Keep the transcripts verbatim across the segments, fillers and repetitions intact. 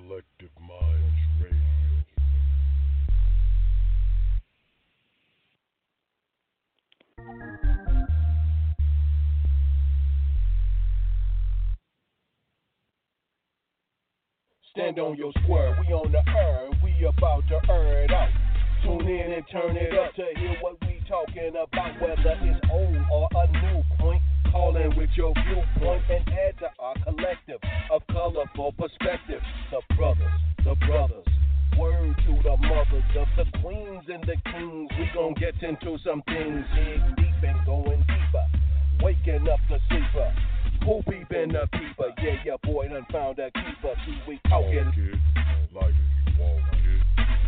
Collective Minds Radio. Stand on your square, we on the earn, we about to earn it out. Tune in and turn it up to hear what we talking about, whether it's old or a new point. Call in with your viewpoint and add to our collective of colorful perspective. The brothers, the brothers, word to the mothers of the queens and the kings. We gon' get into some things, dig deep and going deeper. Waking up the sleeper. Who peepin' the peeper? Yeah, your boy done found a keeper. See, we talking like you walk it.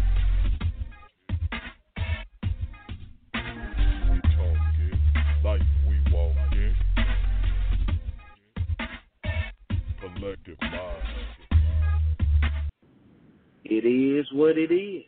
We talk it like we walk it. Collective mind. It is what it is.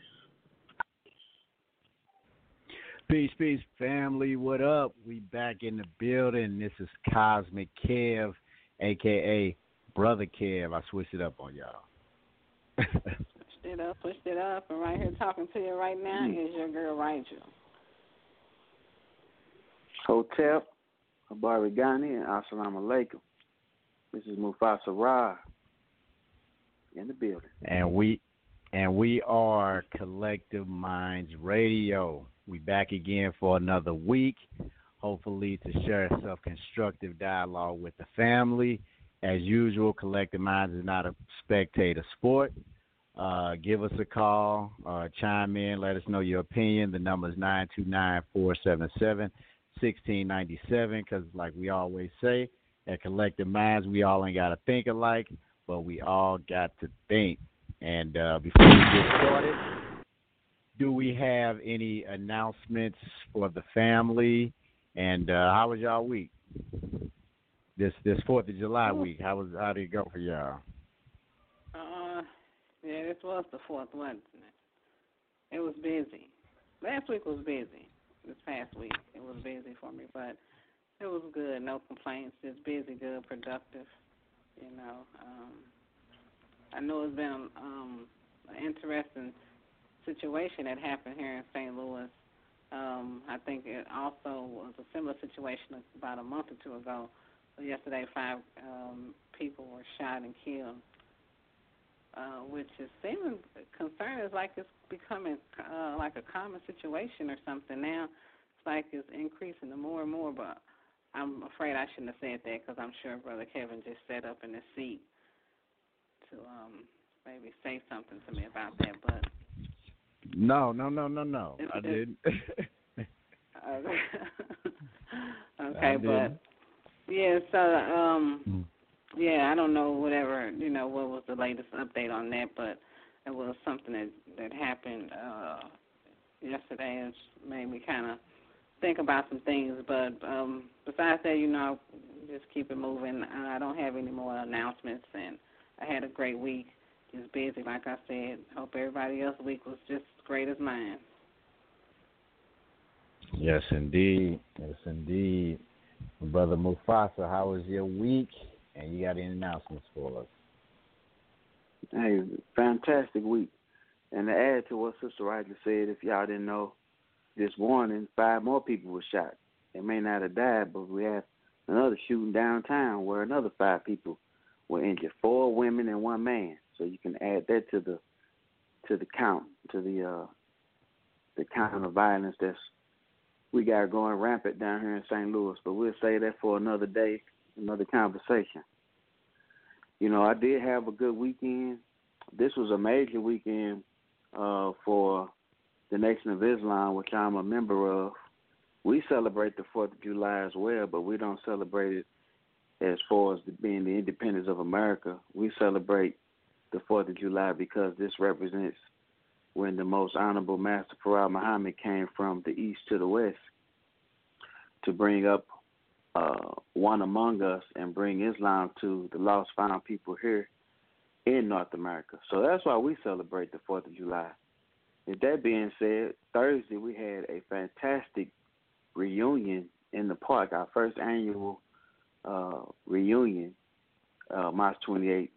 Peace, peace, family. What up? We back in the building. This is Cosmic Kev, a k a. Brother Kev. I switched it up on y'all. Pushed it up, pushed it up, and right here talking to you right now is your girl, Rigel. Hotep, Habari Ghani, and Assalamu Alaikum. This is Mufasa Ra in the building. And we and we are Collective Minds Radio. We back again for another week, hopefully to share some constructive dialogue with the family. As usual, Collective Minds is not a spectator sport. Uh, give us a call, uh, chime in, let us know your opinion. The number is nine two nine, four seven seven, one six nine seven because like we always say, at Collective Minds, we all ain't got to think alike, but we all got to think. And uh, before we get started, do we have any announcements for the family? And uh, how was y'all week? This this Fourth of July week. How was how did it go for y'all? Uh, yeah, this was the fourth, wasn't it? It was busy. Last week was busy. This past week it was busy for me, but it was good. No complaints. Just busy, good, productive. You know, um, I know it's been um, an interesting situation that happened here in Saint Louis. Um, I think it also was a similar situation about a month or two ago. Yesterday, five um, people were shot and killed, uh, which is seeming concerning. It's like it's becoming uh, like a common situation or something now. It's like it's increasing more and more, but I'm afraid I shouldn't have said that because I'm sure Brother Kevin just sat up in his seat to um, maybe say something to me about that, but No, no, no, no, no. It, I it, didn't. okay, I but didn't. yeah, so um, yeah, I don't know whatever you know what was the latest update on that, but it was something that that happened uh, yesterday. It made me kind of think about some things, but um, besides that, you know, just keep it moving. I don't have any more announcements, and I had a great week. Just busy, like I said. Hope everybody else's week was just as great as mine. Yes, indeed. Yes, indeed. Brother Mufasa, how was your week? And you got any announcements for us? Hey, fantastic week. And to add to what Sister Ryder said, if y'all didn't know, this morning, five more people were shot. They may not have died, but we had another shooting downtown where another five people were injured, four women and one man. So you can add that to the to the count, to the uh, the count of violence that's we got going rampant down here in Saint Louis. But we'll say that for another day, another conversation. You know, I did have a good weekend. This was a major weekend uh, for the Nation of Islam, which I'm a member of. We celebrate the fourth of July as well, but we don't celebrate it as far as being the independence of America. We celebrate the fourth of July because this represents when the most honorable Master Farad Muhammad came from the east to the west to bring up uh, one among us and bring Islam to the lost found people here in North America. So that's why we celebrate the fourth of July. With that being said, Thursday we had a fantastic reunion in the park, our first annual uh, reunion, uh, March twenty-eighth.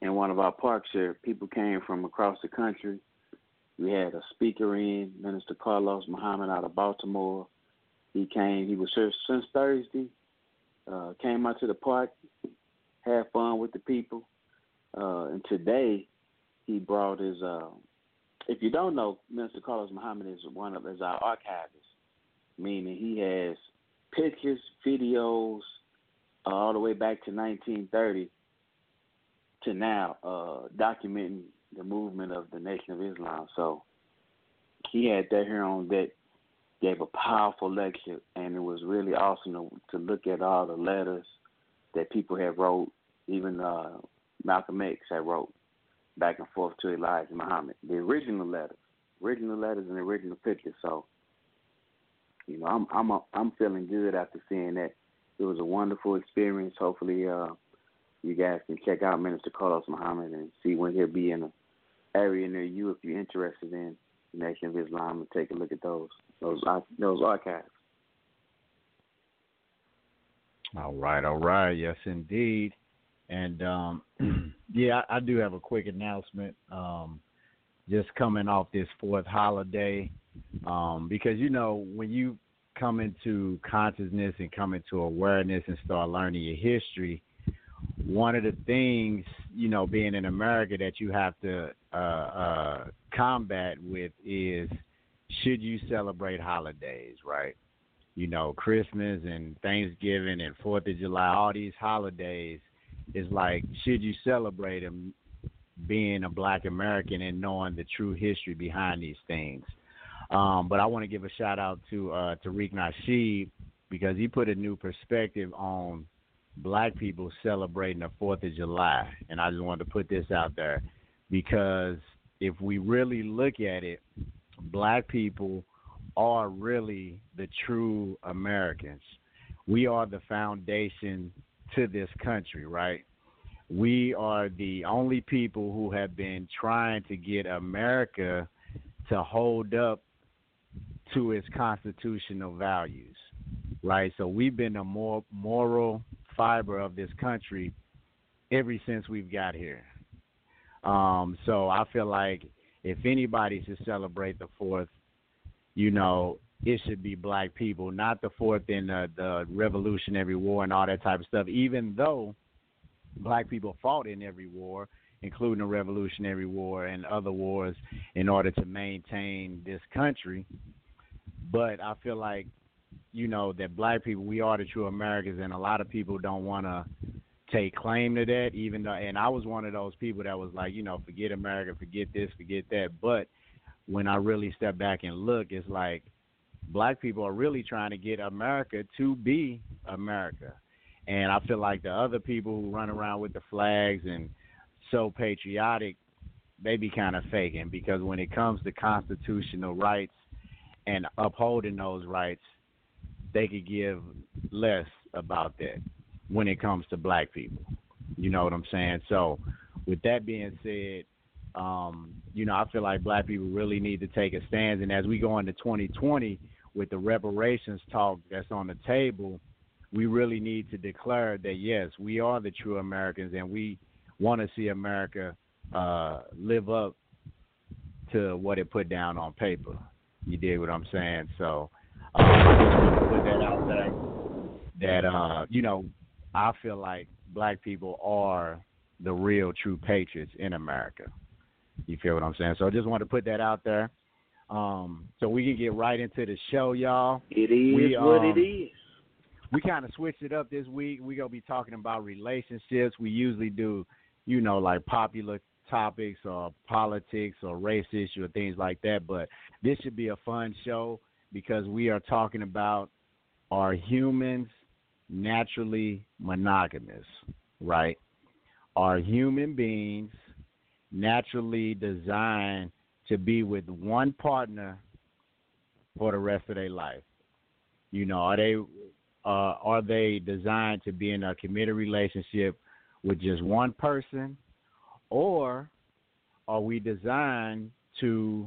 in one of our parks here. People came from across the country. We had a speaker in, Minister Carlos Muhammad out of Baltimore. He came. He was here since Thursday. Uh, came out to the park, had fun with the people. Uh, and today, he brought his. Uh, if you don't know, Minister Carlos Muhammad is one of is our archivist, meaning he has pictures, videos, uh, all the way back to nineteen thirty to now, uh, documenting the movement of the Nation of Islam. So he had that here on deck, gave a powerful lecture, and it was really awesome to, to look at all the letters that people have wrote, even uh, Malcolm X had wrote back and forth to Elijah Muhammad. The original letters, original letters and original pictures. So, you know, I'm I'm a, I'm feeling good after seeing that. It was a wonderful experience. Hopefully, uh, you guys can check out Minister Carlos Muhammad and see when he'll be in an area near you if you're interested in the Nation of Islam, and take a look at those those those archives. All right, all right, yes indeed. And um, yeah, I, I do have a quick announcement. Um, just coming off this fourth holiday, um, because you know when you come into consciousness and come into awareness and start learning your history, one of the things, you know, being in America that you have to uh, uh, combat with is, should you celebrate holidays, right? You know, Christmas and Thanksgiving and fourth of July, all these holidays, is like, should you celebrate them being a Black American and knowing the true history behind these things? Um, but I want to give a shout out to uh, Tariq Nasheed, because he put a new perspective on Black people celebrating the fourth of July. And I just wanted to put this out there, because if we really look at it, Black people are really the true Americans. We are the foundation to this country, right? We are the only people who have been trying to get America to hold up to its constitutional values, right? So we've been a more moral fiber of this country ever since we've got here. Um, so I feel like if anybody should celebrate the fourth, you know, it should be Black people, not the fourth in the, the Revolutionary War and all that type of stuff, even though Black people fought in every war, including the Revolutionary War and other wars, in order to maintain this country. But I feel like, you know, that Black people, we are the true Americans, and a lot of people don't want to take claim to that, even though, and I was one of those people that was like, you know, forget America, forget this, forget that. But when I really step back and look, it's like Black people are really trying to get America to be America. And I feel like the other people who run around with the flags and so patriotic, they be kind of faking, because when it comes to constitutional rights and upholding those rights, they could give less about that when it comes to Black people. You know what I'm saying? So with that being said, um, you know, I feel like Black people really need to take a stand. And as we go into twenty twenty with the reparations talk that's on the table, we really need to declare that, yes, we are the true Americans, and we want to see America uh, live up to what it put down on paper. You dig what I'm saying? So um, I just want to put that out there, that, uh, you know, I feel like Black people are the real true patriots in America. You feel what I'm saying? So I just want to put that out there. Um, so we can get right into the show, y'all. It is we, what um, it is. We kind of switched it up this week. We're going to be talking about relationships. We usually do, you know, like popular topics or politics or race issue or things like that. But this should be a fun show, because we are talking about, are humans naturally monogamous, right? Are human beings naturally designed to be with one partner for the rest of their life? You know, are they uh, are they designed to be in a committed relationship with just one person, or are we designed to,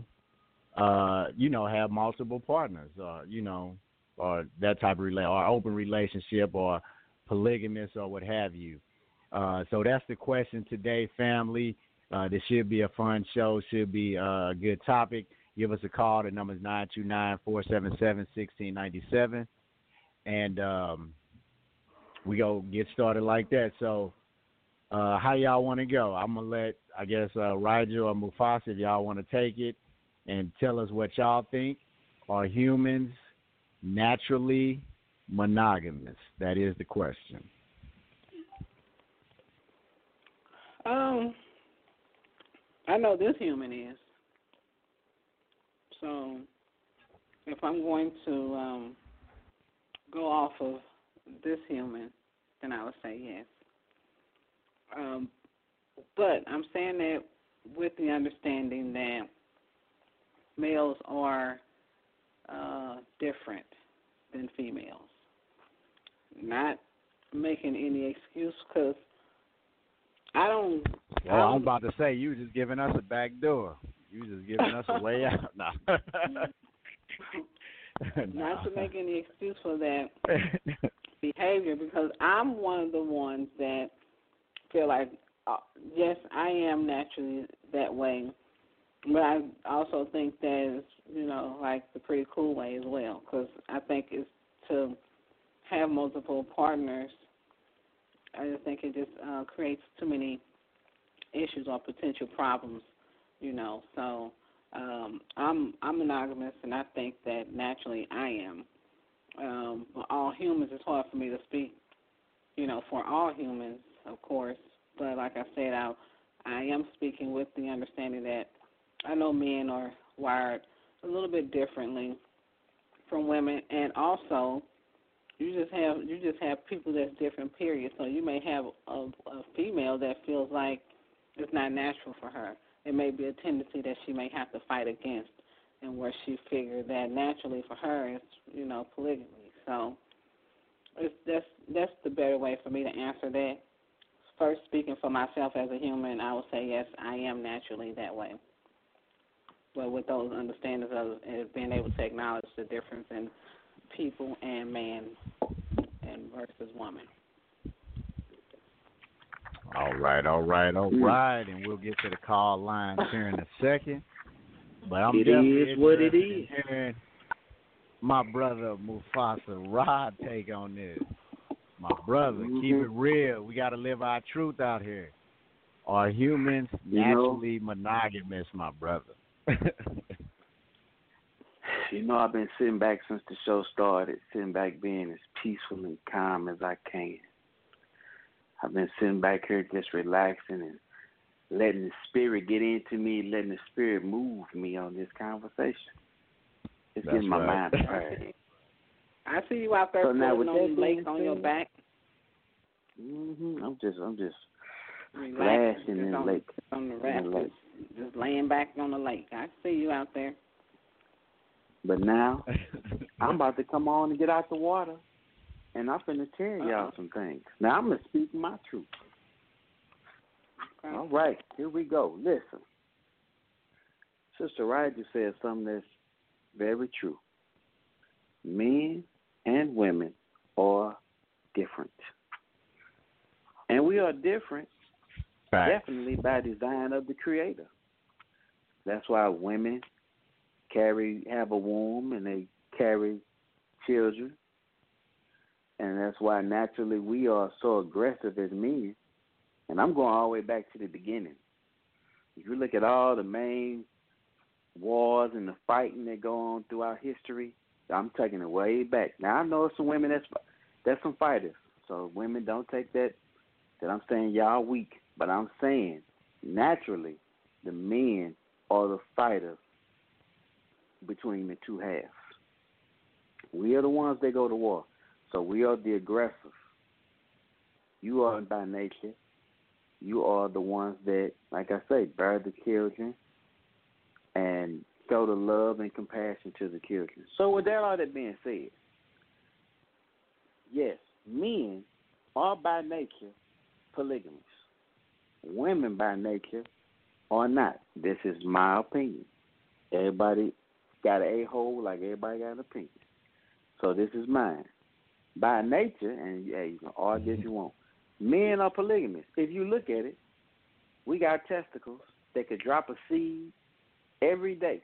uh, you know, have multiple partners, or you know, or that type of rela- or open relationship, or polygamous, or what have you? Uh, so that's the question today, family. Uh, this should be a fun show. Should be uh, a good topic. Give us a call. The number is nine two nine, four seven seven, one six nine seven. And um, we go get started like that. So uh, how y'all want to go? I'm going to let, I guess, uh, Rigel or Mufasa, if y'all want to take it and tell us what y'all think. Are humans naturally monogamous? That is the question. Um, I know this human is. So if I'm going to um, go off of this human, then I would say yes. Um, but I'm saying that with the understanding that males are uh, different than females. Not making any excuse because I don't. Well, I don't, I'm about to say you just giving us a back door. You just giving us a way out. No. Not to make any excuse for that behavior, because I'm one of the ones that feel like, uh, yes, I am naturally that way, but I also think that is, you know, like the pretty cool way as well, because I think it's to have multiple partners. I just think it just uh, creates too many issues or potential problems, you know. So um, I'm I'm monogamous, and I think that naturally I am. Um, but all humans, it's hard for me to speak, you know, for all humans, of course. But like I said, I I am speaking with the understanding that I know men are wired a little bit differently from women, and also you just have you just have people that's different. Period. So you may have a, a female that feels like it's not natural for her. It may be a tendency that she may have to fight against, and where she figured that naturally for her is, you know, polygamy. So it's, that's that's the better way for me to answer that. First, speaking for myself as a human, I would say yes, I am naturally that way. But with those understandings of and being able to acknowledge the difference in people and man and versus woman. All right, all right, all right, and we'll get to the call lines here in a second. But I'm it definitely is what it interested is. in hearing my brother Mufasa Rod take on this. My brother, mm-hmm. keep it real. We got to live our truth out here. Are humans you naturally know, monogamous, my brother? You know, I've been sitting back since the show started, sitting back being as peaceful and calm as I can. I've been sitting back here just relaxing and letting the spirit get into me, letting the spirit move me on this conversation. It's That's getting my right. mind prepared. I see you out there So now floating with on that the lake being on your said, back. Mhm. I'm just, I'm just Relaxing splashing in the on, lake. on the In raft, the lake. just, just laying back on the lake. I see you out there. But now I'm about to come on and get out the water, and I'm finna tell y'all Uh-oh. some things. Now I'm gonna speak my truth. Okay. All right, here we go. Listen, Sister Ryder said something that's very true. Men and women are different, and we are different Right. definitely by design of the Creator. That's why women carry have a womb and they carry children, and that's why naturally we are so aggressive as men. And I'm going all the way back to the beginning. If you look at all the main wars and the fighting that go on throughout history, I'm taking it way back. Now I know some women that's that's some fighters, so women don't take that that I'm saying y'all weak, but I'm saying naturally the men are the fighters between the two halves. We are the ones that go to war. So we are the aggressors. You are by nature. You are the ones that, like I say, bear the children and show the love and compassion to the children. So with that all that being said, yes, men are by nature polygamous. Women by nature are not. This is my opinion. Everybody got an a-hole like everybody got an opinion. So this is mine. By nature, and yeah, you can argue if you want, Men are polygamous. If you look at it, we got testicles that could drop a seed every day.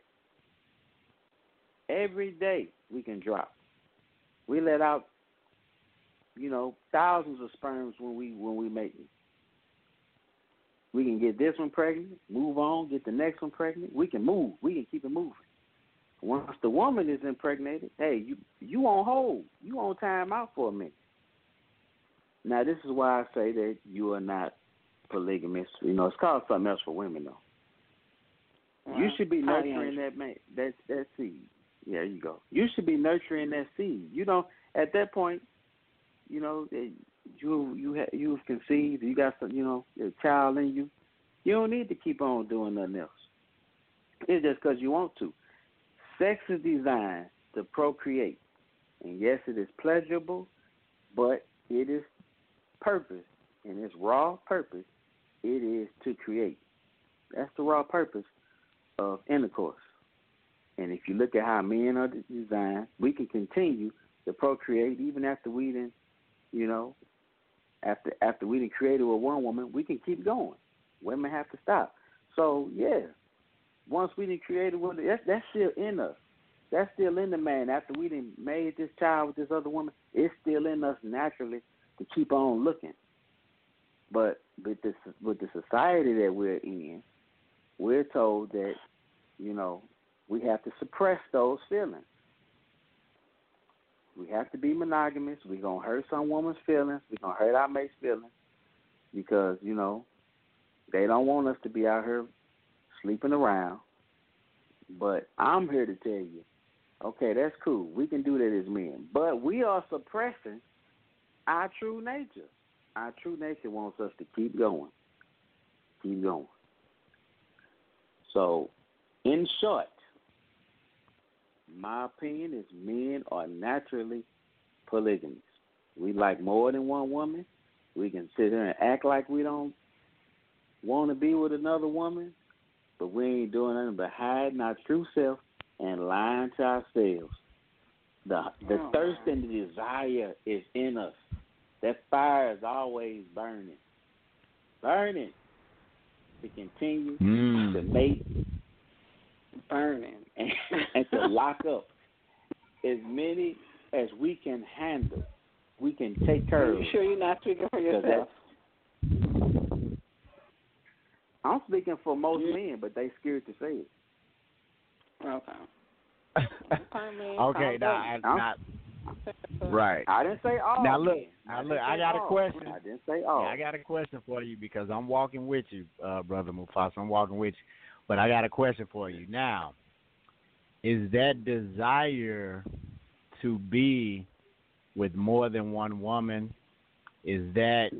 Every day we can drop. We let out, you know, thousands of sperms when we when we make it. We can get this one pregnant, move on, get the next one pregnant. We can move. We can keep it moving. Once the woman is impregnated, hey, you you on hold. You on time out for a minute. Now, this is why I say that you are not polygamous. You know, it's called something else for women, though. Well, you should be nurturing that man, that that seed. Yeah, there you go. You should be nurturing that seed. You know, at that point, you know, you you ha- you have conceived. You got some, you know, a child in you. You don't need to keep on doing nothing else. It's just because you want to. Sex is designed to procreate, and yes, it is pleasurable, but it is purpose, and its raw purpose, it is to create. That's the raw purpose of intercourse. And if you look at how men are designed, we can continue to procreate even after we done, you know, after after we done created with one woman, we can keep going. Women have to stop. So yeah, once we done created with, that's that's still in us. That's still in the man. After we done made this child with this other woman, it's still in us naturally to keep on looking. But with this with the society that we're in, we're told that, you know, we have to suppress those feelings. We have to be monogamous. We're going to hurt some woman's feelings. We're going to hurt our mate's feelings because, you know, they don't want us to be out here sleeping around. But I'm here to tell you, okay, that's cool. We can do that as men. But we are suppressing our true nature. Our true nature wants us to keep going. Keep going. So, in short, my opinion is men are naturally polygamous. We like more than one woman. We can sit here and act like we don't want to be with another woman, but we ain't doing nothing but hiding our true self and lying to ourselves. The the oh. thirst and the desire is in us. That fire is always burning. Burning to continue mm. to make burning and, and to lock up as many as we can handle. We can take care of. Are you sure you're not speaking for yourself? I'm speaking for most yeah. men, but they scared to say it. Okay. okay, now I, not right. I didn't say all. Now look, men. now look. I got all. a question. I didn't say all. Yeah, I got a question for you because I'm walking with you, uh, brother Mufasa. I'm walking with you, but I got a question for you now. Is that desire to be with more than one woman, is that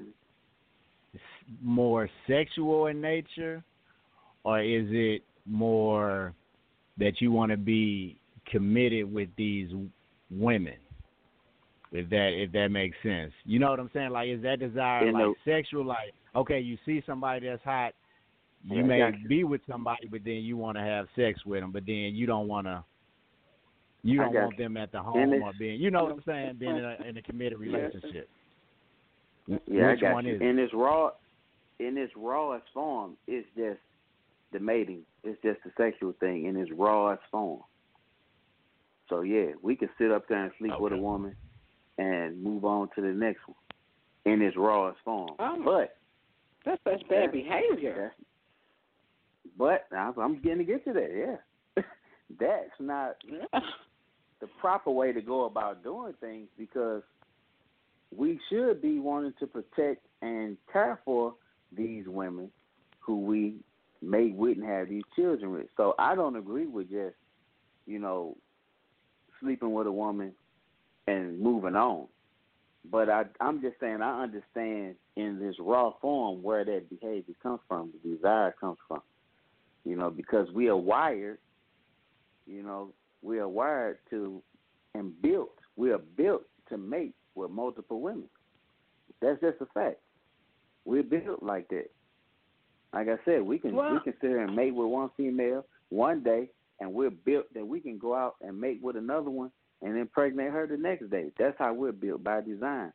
more sexual in nature, or is it more that you want to be committed with these women? If that if that makes sense, you know what I'm saying? Like, is that desire in like the, sexual? Like, okay, you see somebody that's hot, you yeah, may exactly. be with somebody, but then you want to have sex with them, but then you don't want to. You don't want you. them at the home or being, you know what I'm saying, being in a, in a committed relationship. Yeah, Which I got one you. is in this raw, in its rawest form, it's just the mating. It's just the sexual thing in its rawest form. So yeah, we can sit up there and sleep okay. with a woman and move on to the next one in its rawest form. Oh, but that's such bad behavior. But I'm getting to get to that. Yeah, that's not the proper way to go about doing things, because we should be wanting to protect and care for these women who we may wouldn't have these children with. So I don't agree with just, you know, sleeping with a woman and moving on. But I, I'm just saying I understand in this raw form where that behavior comes from, the desire comes from. You know, because we are wired, you know, we are wired to and built, we are built to mate with multiple women. That's just a fact. We're built like that. Like I said, we can well, we can sit here and mate with one female one day, and we're built that we can go out and mate with another one and impregnate her the next day. That's how we're built by design.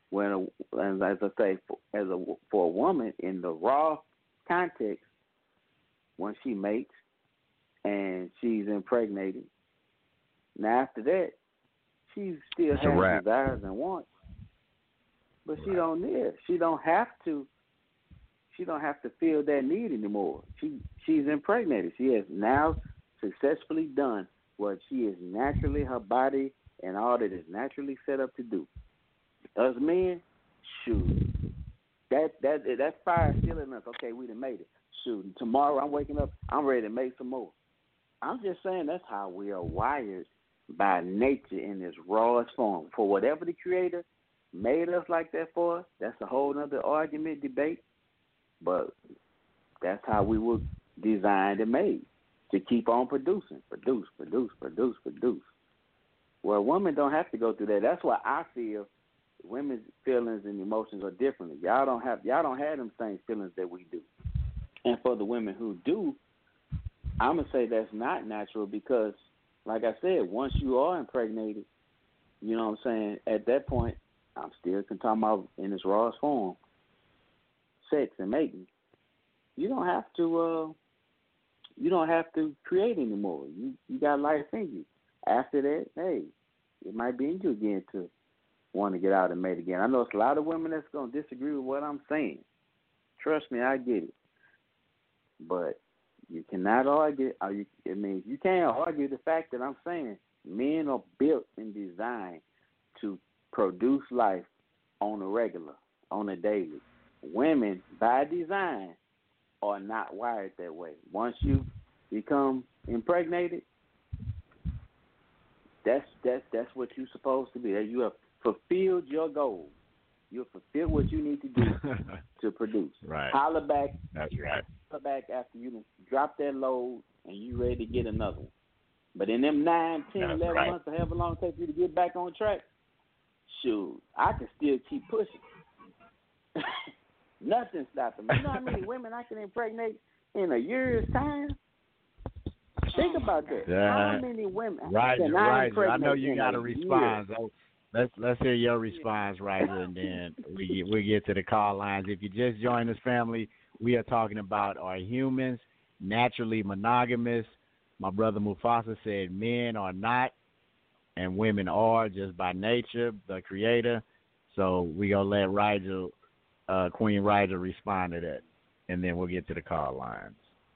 when, a, and as I say, for, as a for a woman in the raw context, when she mates and she's impregnated, now after that, she still It's a has wrap. desires and wants, but she don't need it. She don't have to. She don't have to feel that need anymore. She she's impregnated. She has now successfully done what she is naturally, her body and all that is naturally set up to do. Us men, shoot, that that that fire is still in us. Okay, we done made it. Shoot, tomorrow I'm waking up, I'm ready to make some more. I'm just saying that's how we are wired by nature in its rawest form. For whatever the Creator made us like that for, that's a whole other argument, debate. But that's how we were designed and made, to keep on producing, produce, produce, produce, produce. Well, women don't have to go through that. That's why I feel women's feelings and emotions are different. Y'all don't have y'all don't have them same feelings that we do. And for the women who do, I'm gonna say that's not natural because, like I said, once you are impregnated, you know what I'm saying. At that point, I'm still talking about in its rawest form, sex and mating. You don't have to. Uh, you don't have to create anymore. You you got life in you. After that, hey, it might be in you again to want to get out and mate again. I know it's a lot of women that's gonna disagree with what I'm saying. Trust me, I get it. But you cannot argue. Or you, I mean, you can't argue the fact that I'm saying men are built and designed to produce life on a regular, on a daily. Women, by design, are not wired that way. Once you become impregnated, that's that's that's what you're supposed to be. You have fulfilled your goal. You've fulfilled what you need to do to produce. Right. Holler back. That's right. Holler back after you drop that load and you ready to get another one. But in them nine, ten, That's eleven right. months, or however long it takes you to get back on track, shoot, I can still keep pushing. Nothing stopping me. You know how many women I can impregnate in a year's time? Think about that. Yeah. How many women Roger, can I Roger, impregnate I know you in got a a response. So let's let's hear your response, Roger, and then we get we get to the call lines. If you just joined us, family, we are talking about are humans naturally monogamous? My brother Mufasa said men are not, and women are just by nature, the Creator. So we gonna let Roger, uh, Queen Roger, respond to that, and then we'll get to the call lines.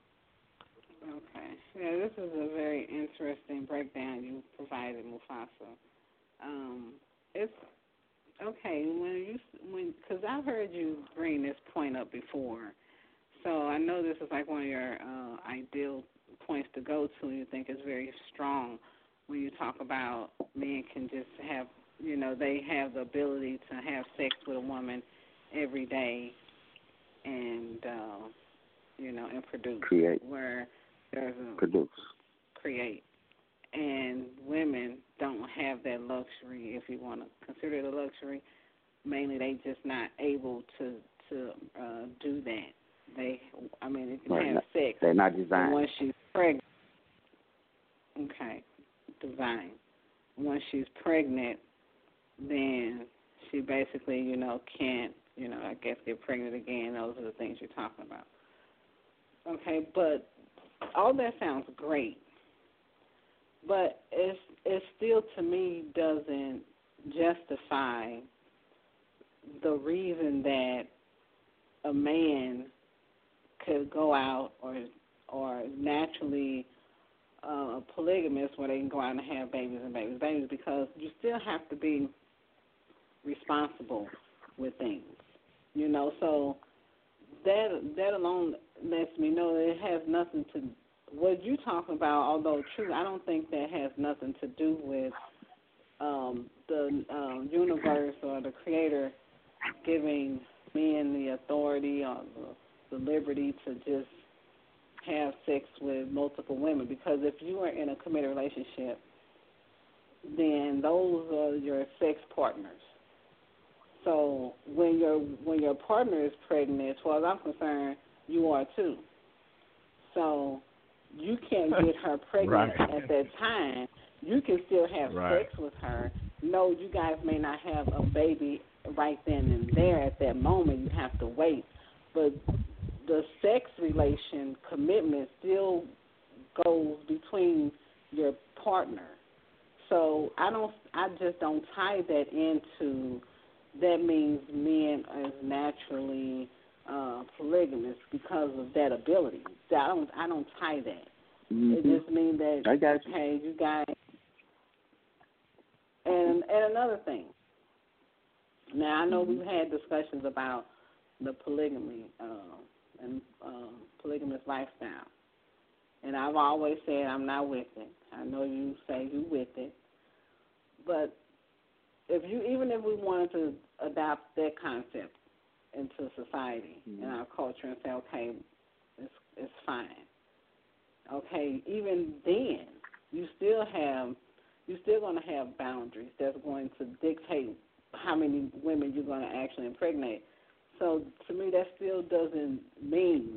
Okay. Yeah, this is a very interesting breakdown you provided, Mufasa. Um, it's okay when you when because I've heard you bring this point up before, so I know this is like one of your uh, ideal points to go to. You think is very strong when you talk about men can just have, you know, they have the ability to have sex with a woman every day and uh, you know and produce. Create. Where there's a produce. Create. And women don't have that luxury, if you want to consider it a luxury. Mainly, they just not able to to uh, do that. They, I mean, they can Right. have Not, sex. they're not And designed. once she's pregnant, okay, divine. Once she's pregnant, then she basically, you know, can't, you know, I guess get pregnant again. Those are the things you're talking about. Okay, but all that sounds great. But it's, it still, to me, doesn't justify the reason that a man could go out or or naturally uh, polygamous where they can go out and have babies and babies and babies, because you still have to be responsible with things, you know. So that that alone lets me know that it has nothing to what you're talking about, although true, I don't think that has nothing to do with um, the um, universe or the Creator giving men the authority or the, the liberty to just have sex with multiple women. Because if you are in a committed relationship, then those are your sex partners. So when your when your partner is pregnant, as far as I'm concerned, you are too. So you can't get her pregnant Right. at that time. You can still have Right. sex with her. No, you guys may not have a baby right then and there at that moment. You have to wait. But the sex relation commitment still goes between your partner. So I don't, I just don't tie that into that means men is naturally uh, polygamous because of that ability. I don't, I don't tie that. Mm-hmm. It just means that I got you. okay, you guys. And and another thing. Now I know mm-hmm. we've had discussions about the polygamy uh, and um, polygamous lifestyle, and I've always said I'm not with it. I know you say you with it, but if you even if we wanted to adopt that concept into society mm-hmm. and our culture and say okay, it's it's fine. Okay, even then you still have you're still going to have boundaries that's going to dictate how many women you're going to actually impregnate. So to me, that still doesn't mean,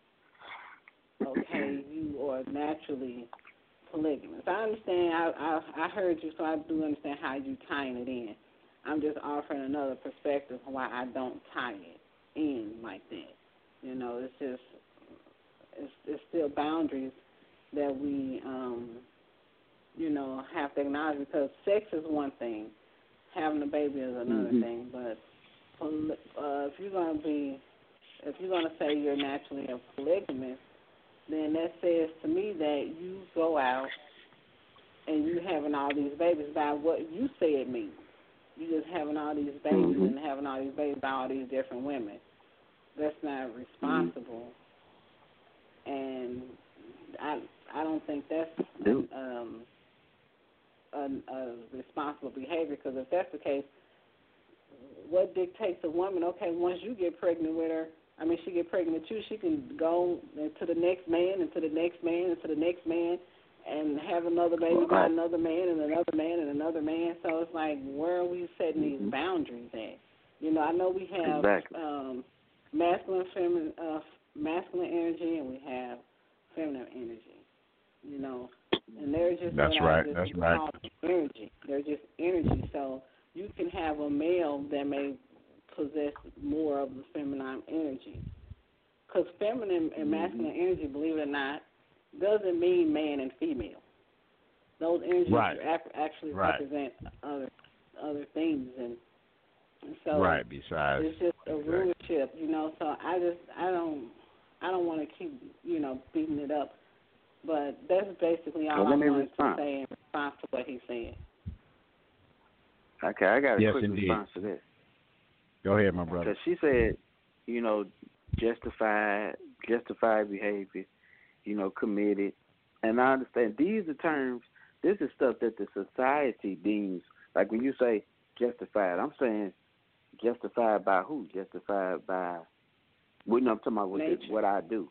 okay, you are naturally polygamous. I understand. I, I I heard you, so I do understand how you tying it in. I'm just offering another perspective on why I don't tie it in like that. You know, it's just it's, it's still boundaries that we. Um, you know, have to acknowledge because sex is one thing, having a baby is another mm-hmm. thing. But uh, if you're going to be, if you're going to say you're naturally a polygamist, then that says to me that you go out and you having all these babies by what you say it means. You just having all these babies mm-hmm. and having all these babies by all these different women. That's not responsible, mm-hmm. and I I don't think that's. Um, A, a responsible behavior, because if that's the case, what dictates a woman? Okay, once you get pregnant with her, I mean, she get pregnant with you, she can go to the next man and to the next man and to the next man and have another baby by another man and another man and another man. So it's like, where are we setting mm-hmm. these boundaries at? You know, I know we have exactly. um, masculine, feminine, uh, masculine energy, and we have feminine energy. You know. And they're just that's right. That's right. Energy. They're just energy. So you can have a male that may possess more of the feminine energy. Because feminine and masculine mm-hmm. energy, believe it or not, doesn't mean man and female. Those energies right. actually right. represent other other things, and, and so right. Besides, it's just a rulership, you know. So I just I don't I don't want to keep you know beating it up. But that's basically all well, I wanted respond. to say in response to what he said. Okay, I got a yes, quick indeed. response to this. Go ahead, my brother. Because she said, you know, justified, justified behavior, you know, committed. And I understand these are terms, this is stuff that the society deems, like when you say justified, I'm saying justified by who? Justified by, we know I'm talking about what, this, what I do.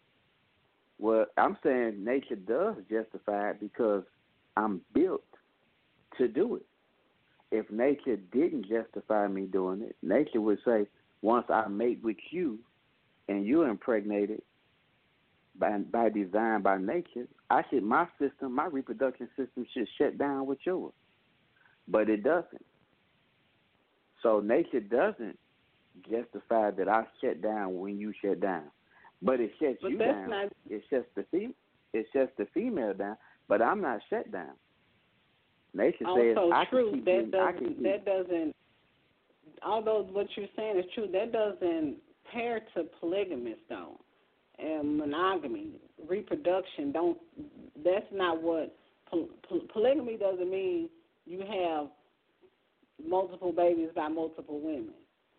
Well, I'm saying nature does justify it because I'm built to do it. If nature didn't justify me doing it, nature would say, once I mate with you and you're impregnated by, by design, by nature, I should, my system, my reproduction system should shut down with yours. But it doesn't. So nature doesn't justify that I shut down when you shut down. But it shuts but you that's down. Not... It shuts the fem- It shuts the female down. But I'm not shut down. Nature says also I true. can keep that you, doesn't. I can keep. That doesn't. Although what you're saying is true, that doesn't pair to polygamous though, and monogamy, reproduction. Don't. That's not what poly- polygamy doesn't mean. You have multiple babies by multiple women.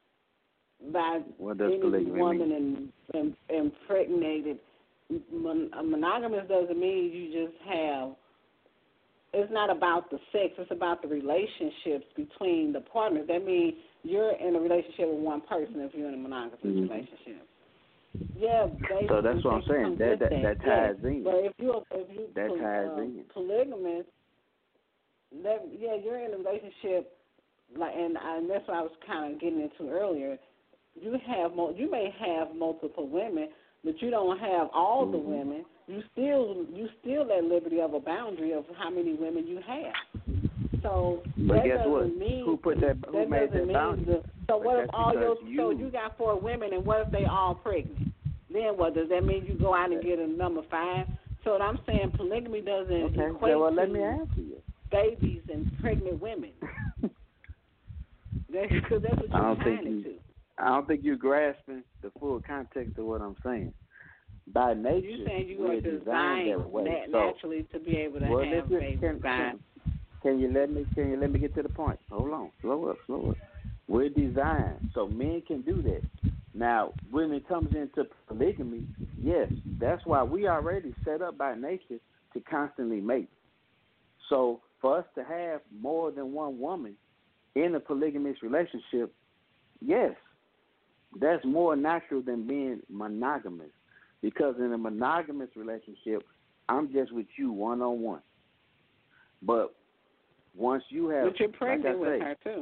By what does any polygamy woman mean? and, and impregnated. Mon- monogamous doesn't mean you just have. It's not about the sex. It's about the relationships between the partners. That means you're in a relationship with one person if you're in a monogamous mm-hmm. relationship. Yeah, so that's what I'm saying. That that, that ties yeah. in. But if you if you that poly- ties uh, in. polygamous, that yeah, you're in a relationship. Like, and, and that's what I was kind of getting into earlier. You have mo- you may have multiple women, but you don't have all mm-hmm. the women. You still you still at liberty of a boundary of how many women you have. So But that guess doesn't what? mean Who put that? Who that made doesn't that mean boundary? the, so But what if that's all your because so you- you got four women and what if they all pregnant? Then what does that mean? You go out and get a number five? So what I'm saying, polygamy doesn't Okay, equate so, well, to let me answer you. babies and pregnant women. That's because that's what I you're don't think tying you- it to. I don't think you're grasping the full context of what I'm saying. By nature, You saying you we're are designed designed that way. nat- So, naturally to be able to well, have listen, babies. can, by can, can you let me? Can you let me get to the point? Hold on, slow up, slow up. We're designed so men can do that. Now, when it comes into polygamy, yes, that's why we already set up by nature to constantly mate. So, for us to have more than one woman in a polygamous relationship, yes, that's more natural than being monogamous. Because in a monogamous relationship, I'm just with you one on one. But once you have, But you're pregnant like I with say, her too.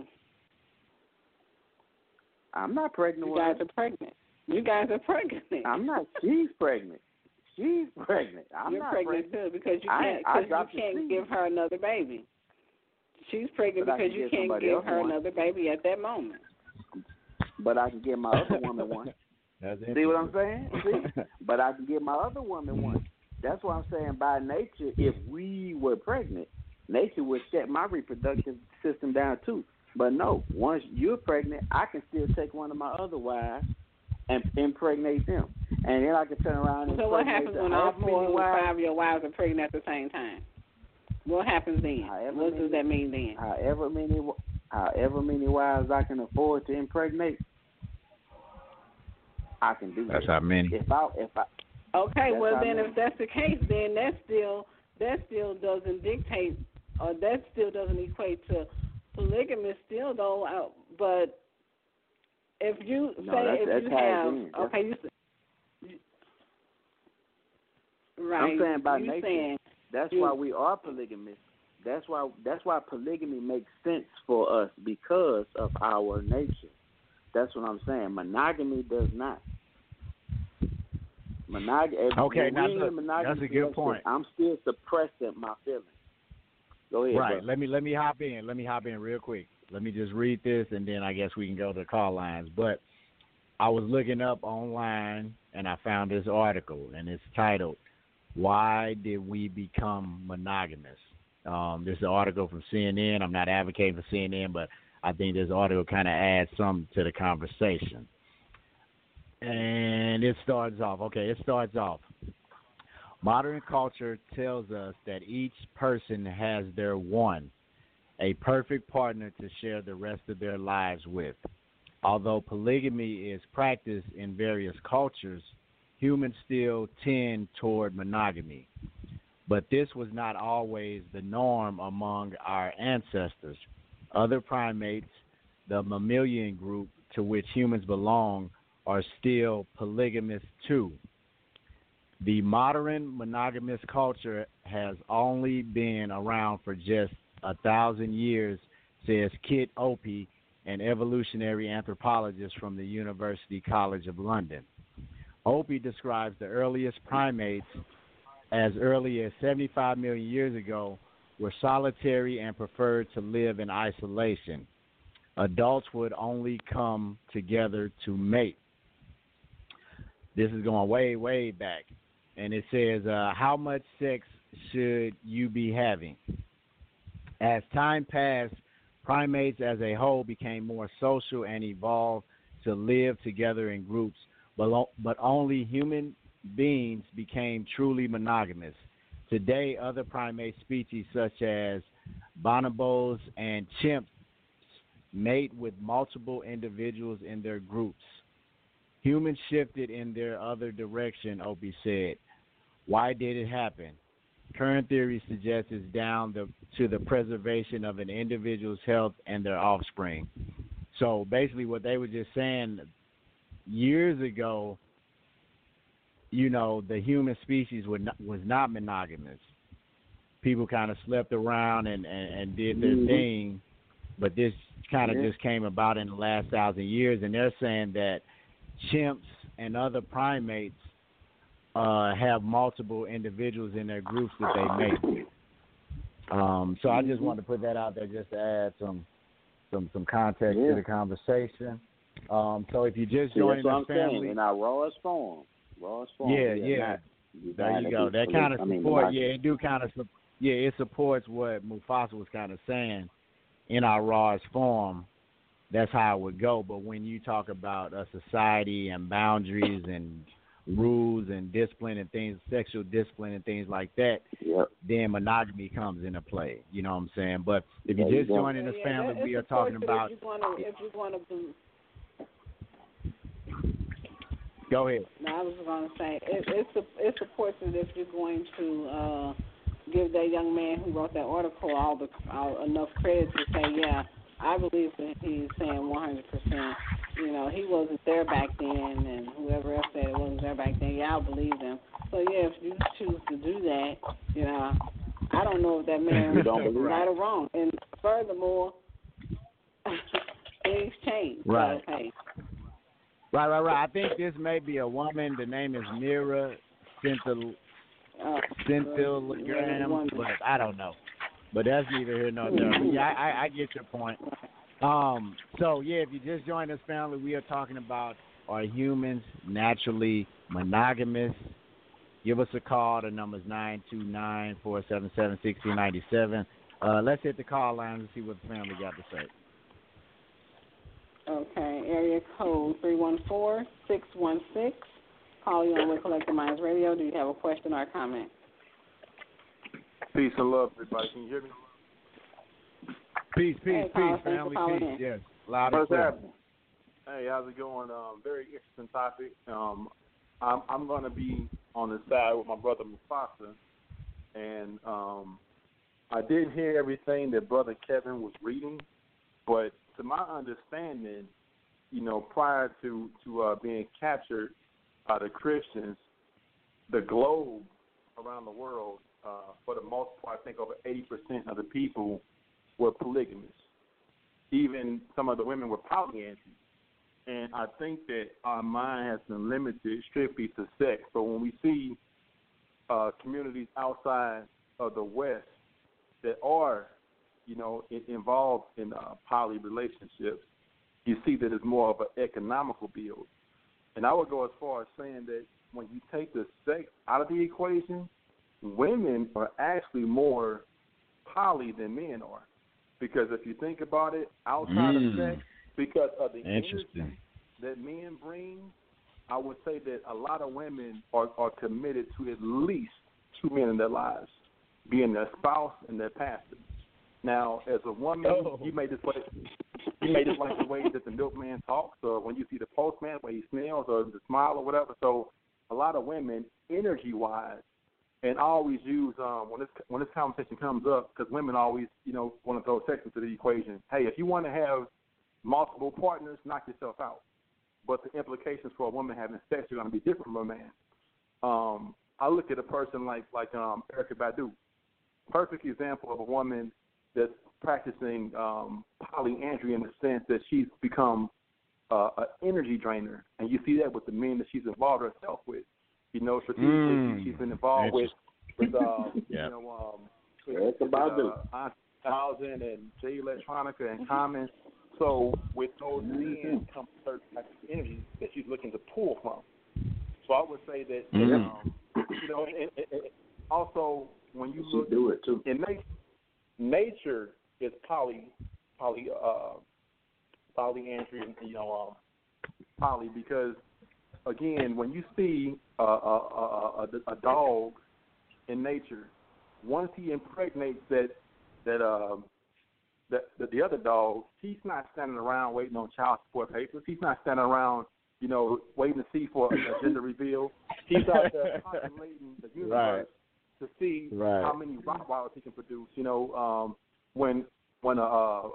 I'm not pregnant You with guys her. are pregnant. You guys are pregnant. I'm not. She's pregnant. She's pregnant. I'm You're not pregnant, too because you I- can't I cause dropped you the can't seed. give her another baby. She's pregnant But I because can you give can't somebody give else her one. another baby at that moment. But I can get my other woman one. That's See what I'm saying? See? But I can get my other woman one. That's what I'm saying. By nature, if we were pregnant, nature would shut my reproductive system down too. But no, once you're pregnant, I can still take one of my other wives and impregnate them, and then I can turn around and So what impregnate happens the when all however many four or wives- five of your wives are pregnant at the same time? What happens then? However What many- does that mean then? However many, however many wives I can afford to impregnate, I can do That's that. how many. If I, if I, Okay, That's well how I then mean. if that's the case, then that still that still doesn't dictate, or that still doesn't equate to polygamy. Still though, uh, but if you No, say that's- if that's you how it have is. That's- okay, you, s- you right? I'm saying by you nature. saying That's you- why we are polygamous. That's why that's why polygamy makes sense for us because of our nature. That's what I'm saying. Monogamy does not. Monog- Okay, when now we're in look, a monogamous that's a good relationship, point. I'm still suppressing my feelings. Go ahead, Right. bro. Let me let me hop in. Let me hop in real quick. Let me just read this, and then I guess we can go to the call lines. But I was looking up online, and I found this article, and it's titled "Why Did We Become Monogamous?" Um, this is an article from C N N. I'm not advocating for C N N, but I think this article kind of adds something to the conversation. And it starts off. Okay, it starts off. Modern culture tells us that each person has their one, a perfect partner to share the rest of their lives with. Although polygamy is practiced in various cultures, humans still tend toward monogamy. But this was not always the norm among our ancestors. Other primates, the mammalian group to which humans belong, are still polygamous too. The modern monogamous culture has only been around for just a thousand years, says Kit Opie, an evolutionary anthropologist from the University College of London. Opie describes the earliest primates as early as seventy-five million years ago were solitary and preferred to live in isolation. Adults would only come together to mate. This is going way, way back. And it says, uh, how much sex should you be having? As time passed, primates as a whole became more social and evolved to live together in groups, but, but only human beings became truly monogamous. Today, other primate species such as bonobos and chimps mate with multiple individuals in their groups. Humans shifted in their other direction, Opie said. Why did it happen? Current theory suggests it's down the, to the preservation of an individual's health and their offspring. So basically what they were just saying, years ago, you know, the human species was not, was not monogamous. People kind of slept around and, and, and did their Mm-hmm. thing, but this kind of Yeah. just came about in the last thousand years, and they're saying that chimps and other primates uh, have multiple individuals in their groups that they mate with. Um, so I just Mm-hmm. wanted to put that out there just to add some some some context Yeah. to the conversation. Um, so if you just See, joining that's what the I'm family, saying. In our rawest form, rawest form. yeah, we are yeah, not there you designed to go. be That kind of poly- I mean, support, yeah, monogamous. it do kind of, yeah, it supports what Mufasa was kind of saying in our rawest form. That's how it would go. But when you talk about a society and boundaries and rules and discipline and things, sexual discipline and things like that, Yep. then monogamy comes into play. You know what I'm saying? But if you're There you just go. joining this yeah, family, that- we it are talking supports it about. If you want to, if you want to, Go ahead. no, I was going to say it, it. su- It supports it if you're going to uh, give that young man who wrote that article all the all, enough credit to say, yeah, I believe that he's saying one hundred percent. You know, he wasn't there back then, and whoever else said it wasn't there back then. Yeah, I believe them. So yeah, if you choose to do that, you know, I don't know if that man You is don't believe right or wrong. And furthermore, things change. Right. So, hey, Right, right, right. I think this may be a woman. The name is Mira Cynthia uh, Cynthia woman. Graham, but I don't know. But that's neither here nor there. But yeah, I, I get your point. Um, so yeah, if you just joined this family, we are talking about, are humans naturally monogamous? Give us a call. The number is nine two nine, four seven seven, one six nine seven. Uh, let's hit the call line and see what the family got to say. Okay, area code three one four, six one six. Call you on Collective Minds Radio. Do you have a question or a comment? Peace and love, everybody. Can you hear me? Peace, peace, Hey, Carl, peace, thanks for family, calling peace. in. Yes, loud and What's clear. happening? Hey, how's it going? Um, very interesting topic. Um, I'm, I'm going to be on the side with my brother Mufasa, and um, I didn't hear everything that Brother Kevin was reading, but to my understanding, you know, prior to, to uh, being captured by the Christians, the globe around the world, uh, for the most part, I think over eighty percent of the people were polygamous. Even some of the women were polyandry. And I think that our mind has been limited strictly to sex. But when we see uh, communities outside of the West that are, you know, involved in uh, poly relationships, you see that it's more of an economical build. And I would go as far as saying that when you take the sex out of the equation, women are actually more poly than men are. Because if you think about it, outside Mm. of sex, because of the Interesting. energy that men bring, I would say that a lot of women are, are committed to at least two men in their lives, being their spouse and their pastor. Now, as a woman, Oh. you may just like you may just like the way that the milkman talks, or when you see the postman, the way he smells, or the smile, or whatever. So, a lot of women, energy-wise, and I always use um, when this when this conversation comes up, because women always, you know, want to throw sex into the equation. Hey, if you want to have multiple partners, knock yourself out. But the implications for a woman having sex are going to be different from a man. Um, I look at a person like like um, Erykah Badu, perfect example of a woman that's practicing um, polyandry in the sense that she's become uh, an energy drainer, and you see that with the men that she's involved herself with. You know, strategically, Mm. she's been involved with, with um, Yeah. you know, um, Erykah with, Badu. uh, Thousand and J Electronica and Common. So with those men comes certain types of energy that she's looking to pull from. So I would say that, Mm. um, you know, and, and, and also when you She look do it too. in nature, nature is poly, poly, uh, polyandry, and you know, um, poly because again, when you see uh, a, a, a, a dog in nature, once he impregnates that that um that, that the other dog, he's not standing around waiting on child support papers. He's not standing around, you know, waiting to see for a gender reveal. He's out there populating the universe to see Right. how many Rottweilers he can produce. You know, um, when when a, a,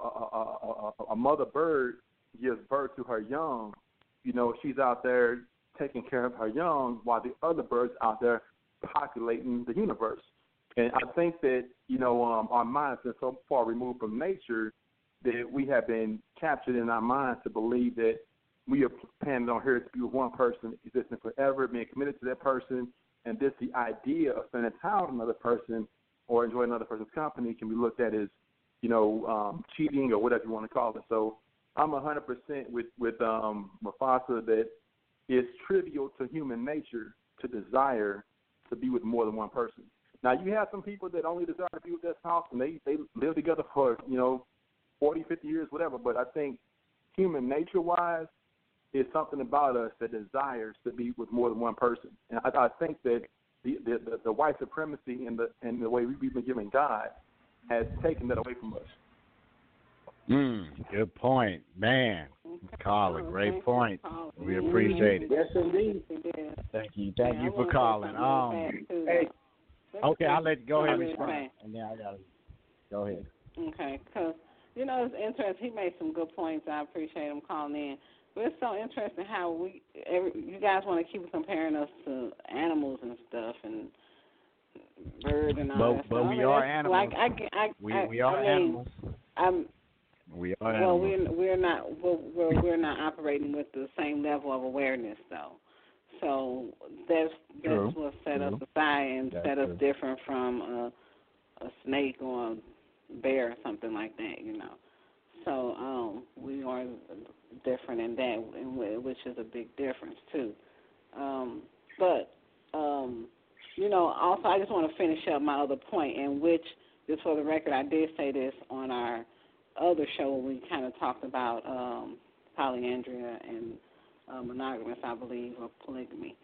a, a, a mother bird gives birth to her young, you know, she's out there taking care of her young while the other birds out there populating the universe. And I think that, you know, um, our minds are so far removed from nature that we have been captured in our minds to believe that we are planning on here to be with one person, existing forever, being committed to that person, and this the idea of spending time with another person or enjoy another person's company can be looked at as, you know, um, cheating or whatever you want to call it. So I'm one hundred percent with, with um, Mufasa that it's trivial to human nature to desire to be with more than one person. Now, you have some people that only desire to be with their spouse, and they, they live together for, you know, forty, fifty years, whatever. But I think human nature-wise, it's something about us that desires to be with more than one person. And I, I think that the, the, the white supremacy and the, and the way we've been giving God has taken that away from us. Mm, good point, man. Colin, great point. We appreciate it. Yes, indeed. Thank you, thank you for calling. Um, hey, okay, I'll let you go ahead and respond, and then I got to go ahead. Okay, because you know it's interesting. He made some good points. I appreciate him calling in. But it's so interesting how we, every, you guys want to keep comparing us to animals and stuff and birds and all but, that but stuff. we I mean, are animals. Like I, I, we I, we are I mean, animals. I'm. We are well, animals. we're we're not we're, we're we're not operating with the same level of awareness though. So that's that's True. what set True. us aside and That's set us true. different from a, a snake or a bear or something like that, you know. So um, we are different in that, which is a big difference too. Um, but um, you know, also I just want to finish up my other point, in which, just for the record, I did say this on our other show where we kind of talked about um, polyandria and uh, monogamous, I believe, or polygamy.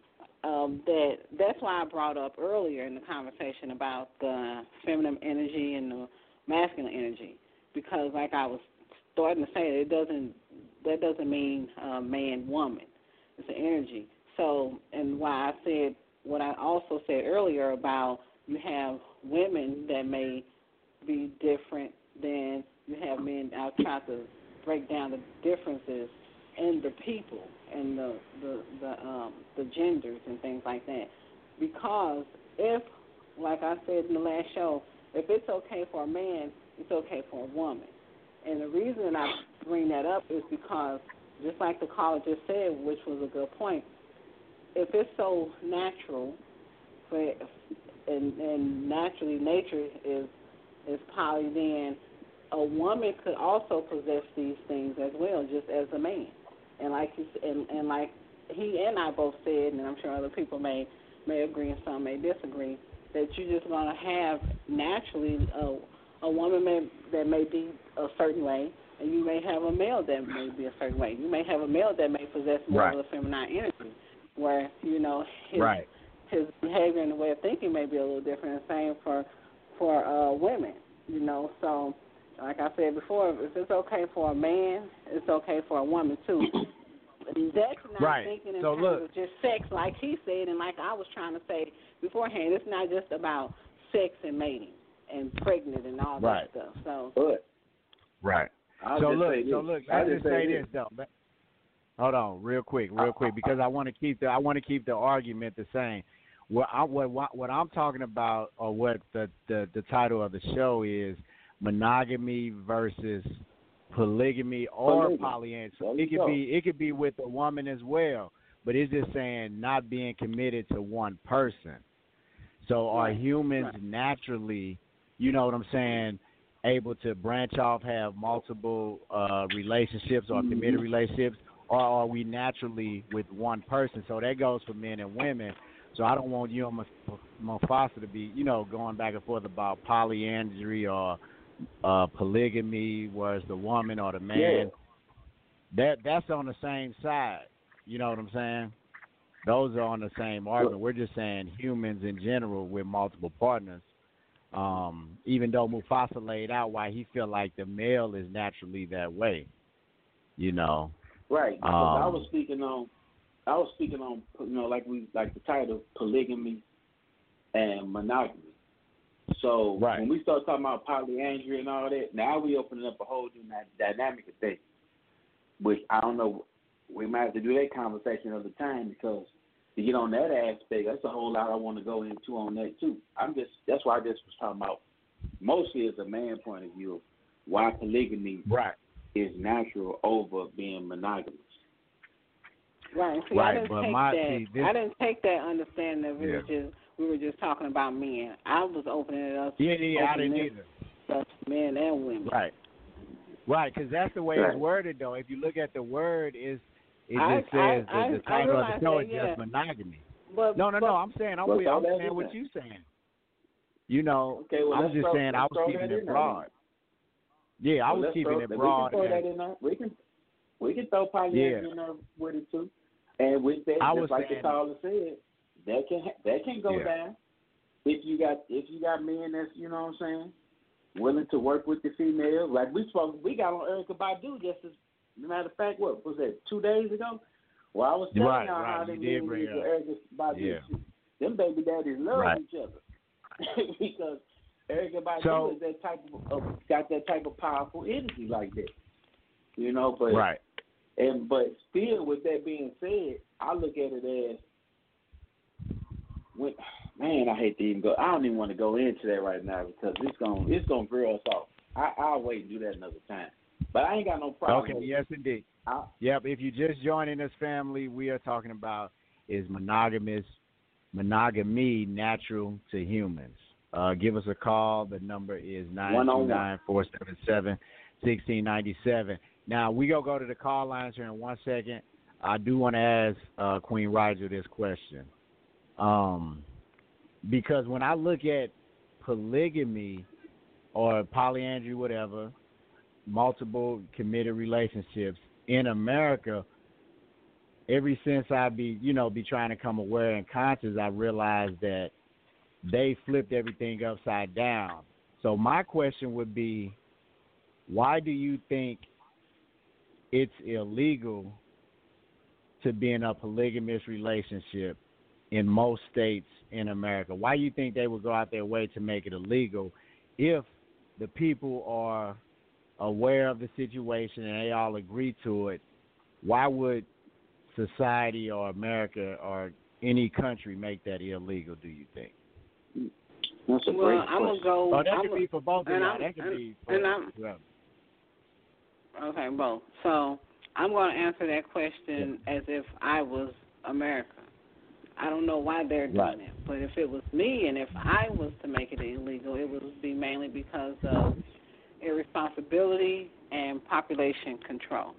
Um, that that's why I brought up earlier in the conversation about the feminine energy and the masculine energy, because like I was starting to say, it doesn't that doesn't mean uh, man woman. It's an energy. So, and why I said what I also said earlier about you have women that may be different than you have men. I'll try to break down the differences in the people and the the the, um, the genders and things like that. Because if, like I said in the last show, if it's okay for a man, it's okay for a woman. And the reason I bring that up is because, just like the caller just said, which was a good point, if it's so natural, for, and, and naturally nature is is poly, then a woman could also possess these things as well, just as a man. And like you, and, and like he and I both said, and I'm sure other people may may agree and some may disagree, that you're just going to have naturally a, a woman may, that may be a certain way, and you may have a male that may be a certain way. You may have a male that may possess more Right. of the feminine energy, where, you know, his, Right. his behavior and the way of thinking may be a little different. The same for for uh, women, you know. So, like I said before, if it's okay for a man, it's okay for a woman too. That's not Right. thinking in So terms look. of just sex, like he said, and like I was trying to say beforehand. It's not just about sex and mating and pregnant and all Right. that stuff. So, But Right. I'll So just look, say this. so look. I'll Let's just just say say this though. Let- Hold on, real quick, real quick, because I want to keep the I want to keep the argument the same. What I what what, what I'm talking about, or what the, the the title of the show is, monogamy versus polygamy or Polygamy. polyandry. So There it you could go. be it could be with a woman as well, but it's just saying not being committed to one person. So are Right, humans right. naturally, you know what I'm saying, able to branch off, have multiple uh, relationships or committed relationships, or are we naturally with one person? So that goes for men and women. So I don't want you and Muf- Mufasa to be, you know, going back and forth about polyandry or uh, polygamy, whereas the woman or the man. Yeah. That that's on the same side. You know what I'm saying? Those are on the same argument. We're just saying humans in general with multiple partners. Um, even though Mufasa laid out why he felt like the male is naturally that way, you know. Right. Because I Um, was speaking on, I was speaking on, you know, like we like the title, polygamy and monogamy. So Right. when we start talking about polyandry and all that, now we opening up a whole new dynamic of things, which I don't know. We might have to do that conversation another time, because to get on that aspect, that's a whole lot I want to go into on that too. I'm just that's why I just was talking about mostly as a man point of view of why polygamy right. is natural over being monogamous. right. See, Right, I didn't but take my- that. see, this- I didn't take that understanding of it. Yeah. Was just we were just talking about men. I was opening it up. Yeah, yeah, I didn't opening either. it up to men and women. Right. Right, because that's the way Right. it's worded, though. If you look at the word, is it I- just says I- that the I- I title of realize the show that, is yeah. just monogamy. But, No, no, but, no. I'm saying I'm, Well, with, so I'm that's saying it what then. you're saying. You know, Okay, well, I'm let's just throw- saying I let's was throw keeping that it in there, broad. Yeah, I Well, was let's keeping throw, it we broad. can throw as- that in there. We can we can throw polyamory Yeah. in there with it too. And with that, I just was like saying- the caller said, that can ha- that can go Yeah. down. If you got if you got men that's, you know what I'm saying, willing to work with the females. Like we spoke, we got on Erykah Badu just as a matter of fact. What was that? Two days ago. Well, I was telling Right, y'all right. how You them did men bring get it to up. Erykah Badu. Yeah. shit. Them baby daddies love Right. each other because Erykah Badu So- is that type of, of got that type of powerful energy like that. You know, but Right. and but still, with that being said, I look at it as when, man, I hate to even go. I don't even want to go into that right now because it's gonna it's gonna grill us off. I, I'll wait and do that another time. But I ain't got no problem. Okay, with yes, it. indeed. I, Yep, if you're just joining this family, we are talking about is monogamous, monogamy natural to humans. Uh, give us a call. The number is nine two nine, four seven seven, one six nine seven. Now, we going to go to the call lines here in one second. I do want to ask uh, Queen Rigel this question. Um, because when I look at polygamy or polyandry, whatever, multiple committed relationships in America, ever since I be, you know, be trying to come aware and conscious, I realized that they flipped everything upside down. So my question would be, why do you think it's illegal to be in a polygamous relationship in most states in America? Why do you think they would go out their way to make it illegal if the people are aware of the situation and they all agree to it? Why would society or America or any country make that illegal, do you think? that's a well, great I'm question. gonna go. Oh, that I'm could a- be for both of and y'all. I'm- That could and- be for and I'm- whoever. Okay, both. So I'm going to answer that question as if I was America. I don't know why they're doing Right. it, but if it was me and if I was to make it illegal, it would be mainly because of irresponsibility and population control.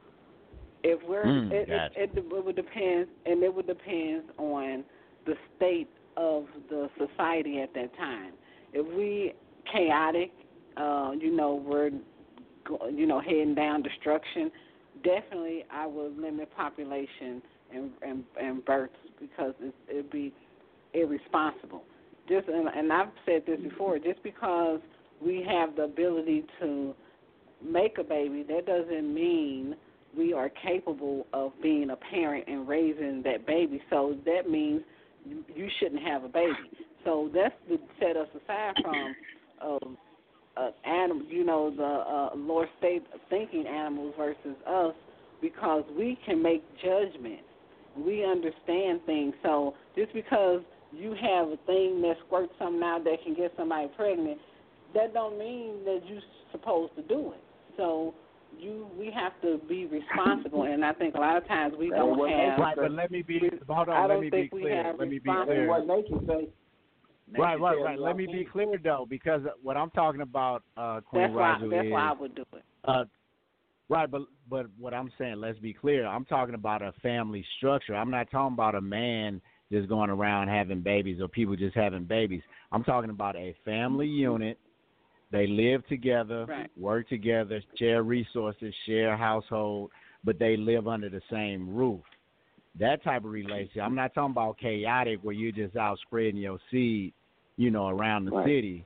If we're, Mm, it, gotcha. it, it, it would depend, and it would depend on the state of the society at that time. If we chaotic, uh, you know, we're, go- you know, heading down destruction, definitely I would limit population and and, and births because it it'd be irresponsible. Just and, and I've said this before. Just because we have the ability to make a baby, that doesn't mean we are capable of being a parent and raising that baby. So that means you, you shouldn't have a baby. So that's to set us aside from um, uh, animal, you know, the uh, lower state thinking animals versus us, because we can make judgments. We understand things. So just because you have a thing that squirts something out that can get somebody pregnant, that don't mean that you're supposed to do it. So you, we have to be responsible, and I think a lot of times we That don't what have. Right, but let me be, hold on, I let don't me be think we clear. have Let me be responsibility. clear. What nature say? Nature Right, right, tells right. you Let I me be can't. clear, though, because what I'm talking about, uh, Queen That's why. Rigel, That's is why I would do it. Uh, right, but but what I'm saying, let's be clear. I'm talking about a family structure. I'm not talking about a man just going around having babies or people just having babies. I'm talking about a family unit. They live together, Right. work together, share resources, share household, but they live under the same roof. That type of relationship. I'm not talking about chaotic where you're just out spreading your seed, you know, around the Right. city.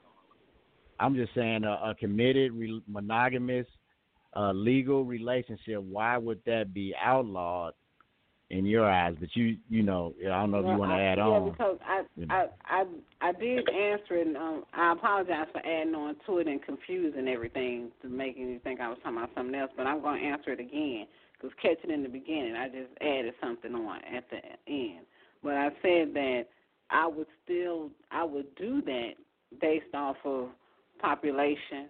I'm just saying a, a committed, re- monogamous, uh, legal relationship. Why would that be outlawed in your eyes? But you, you know, I don't know if Well, you want to I, add yeah, on. because I, you know. I, I, I did answer it. And, um, I apologize for adding on to it and confusing everything to making you think I was talking about something else. But I'm going to answer it again because catching in the beginning, I just added something on at the end. But I said that I would still, I would do that based off of population.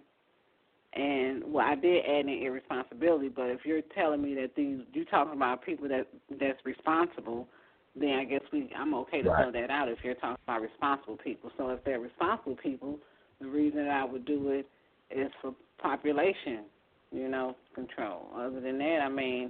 And well, I did add in irresponsibility, but if you're telling me that these, you're talking about people that that's responsible, then I guess we I'm okay to Right. throw that out if you're talking about responsible people. So if they're responsible people, the reason that I would do it is for population, you know, control. Other than that, I mean,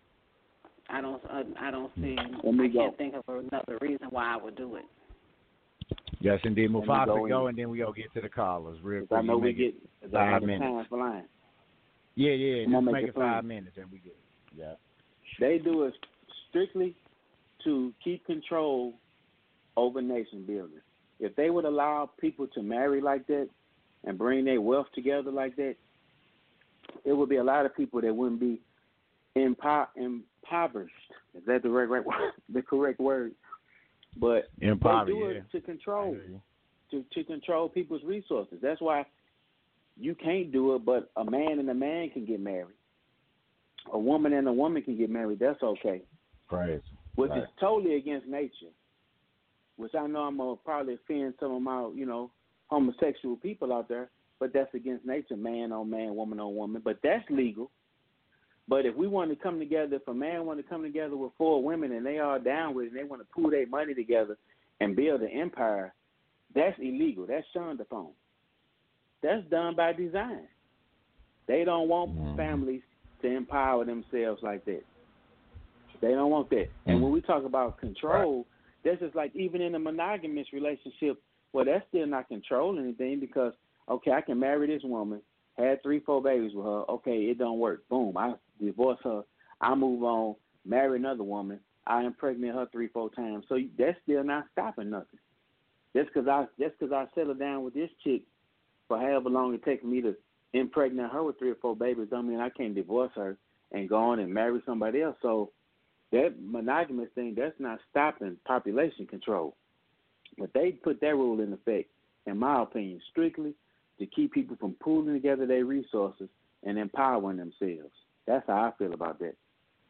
I don't uh, I don't see Let me I go. can't think of another reason why I would do it. Yes, indeed. Let me Mufasa, go go, in. and then we go get to the callers real 'Cause quick. I know You we make get it it's five out of minutes. time flying. Yeah, yeah. I'm gonna Just make make it it five fun. minutes, and we get. Yeah. They do it strictly to keep control over nation building. If they would allow people to marry like that and bring their wealth together like that, it would be a lot of people that wouldn't be impo- impoverished. Is that the right, right word? The correct word? But Impoverished, they do yeah. it to control, I hear you. to, to control people's resources. That's why you can't do it, but a man and a man can get married. A woman and a woman can get married. That's okay. Crazy. Which Right. is totally against nature. Which I know I'm gonna probably offend some of my, you know, homosexual people out there, but that's against nature, man on man, woman on woman. But that's legal. But if we want to come together, if a man want to come together with four women and they are down with it and they want to pool their money together and build an empire, that's illegal. That's shunned upon. That's done by design. They don't want Mhm. families to empower themselves like that. They don't want that. And when we talk about control, that's just like even in a monogamous relationship, well, that's still not controlling anything because, okay, I can marry this woman, had three, four babies with her. Okay, it don't work. Boom, I divorce her. I move on, marry another woman. I impregnate her three, four times. So that's still not stopping nothing. Just because I, just because I settle down with this chick for however long it takes me to impregnate her with three or four babies, don't mean I can't divorce her and go on and marry somebody else. So that monogamous thing, that's not stopping population control. But they put that rule in effect, in my opinion, strictly to keep people from pooling together their resources and empowering themselves. That's how I feel about that.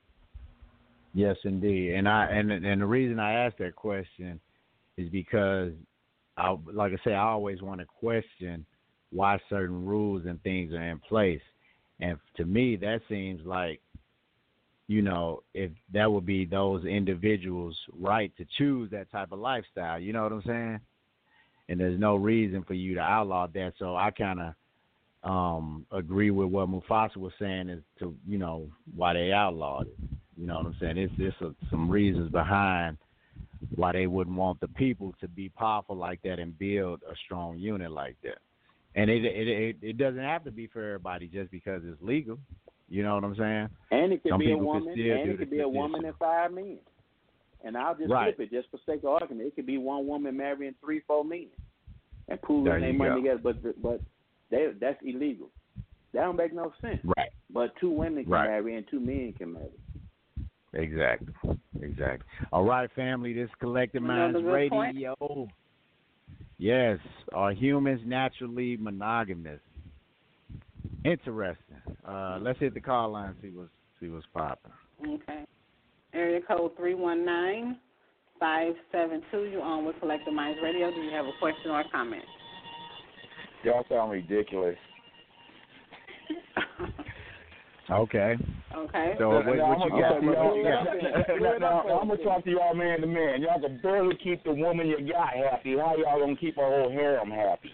Yes, indeed. And I and and the reason I asked that question is because, I, like I say, I always want to question why certain rules and things are in place. And to me, that seems like, you know, if that would be those individuals' right to choose that type of lifestyle. You know what I'm saying? And there's no reason for you to outlaw that. So I kind of um, agree with what Mufasa was saying as to, you know, why they outlawed it. You know what I'm saying? It's just a, some reasons behind why they wouldn't want the people to be powerful like that and build a strong unit like that. And it it it, it doesn't have to be for everybody just because it's legal. You know what I'm saying? And it could Some be a people could woman, still and do it could the be a woman traditional. and five men. And I'll just Right. flip it just for sake of argument. It could be one woman marrying three, four men and pooling There their you money go. together. But but they, that's illegal. That don't make no sense. Right. But two women can Right. marry and two men can marry. Exactly. Exactly. All right, family. This is Collective Another Minds good point. Radio. Yes. Are humans naturally monogamous? Interesting. Uh, let's hit the call line and see what's see what's popping. Okay. Area code three one nine five seven two. You on with Collective Minds Radio. Do you have a question or a comment? Y'all sound ridiculous. Okay. Okay. So what, what Now, you I'm got? gonna What you talk got? to y'all- now, now, now, I'm gonna talk to y'all man to man. Y'all can barely keep the woman you got happy. How y'all gonna keep a whole harem happy?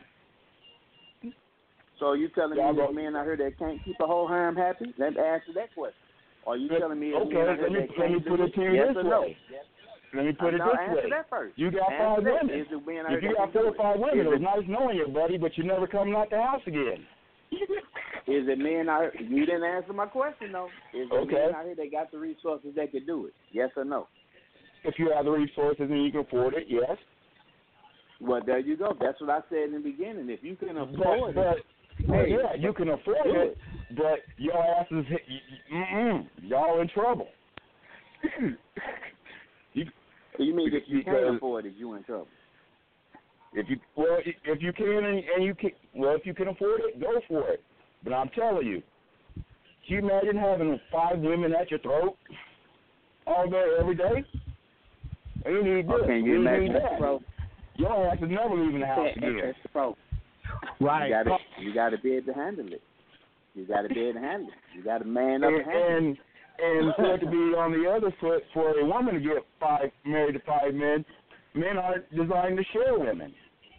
So you telling Y'all me go- there's men out here that can't keep a whole harem happy? Let me answer that question. Or you telling me there's Okay, men out here let me that let can't me do put it to you yes this or no? way. Let me put it no, this answer way. that first. You got Answer five that. women. Is it men out here If you that got can four do or five women, Is it was it- nice knowing you, buddy, but you never coming out the house again. Is it men out here? You didn't answer my question, though. Is it Okay. men out here that got the resources that could do it? Yes or no? If you have the resources and you can afford it, yes. Well, there you go. That's what I said in the beginning. If you can But, afford but it, well, hey, yeah, you can afford do it, but your asses, mm-mm, y'all in trouble. you, you mean if you because- can't afford it, you in trouble. If you well, if you can and, and you can, well, if you can afford it, go for it. But I'm telling you, can you imagine having five women at your throat all day, every day? And you need this, Okay, you you imagine need that. that? Your ass is never leaving the house again. That's the problem. Right. You got you got to be able to handle it. You got to be able to handle it. You got to man up And, and handle it. and And for it to be on the other foot, for a woman to get five married to five men, men aren't designed to share women.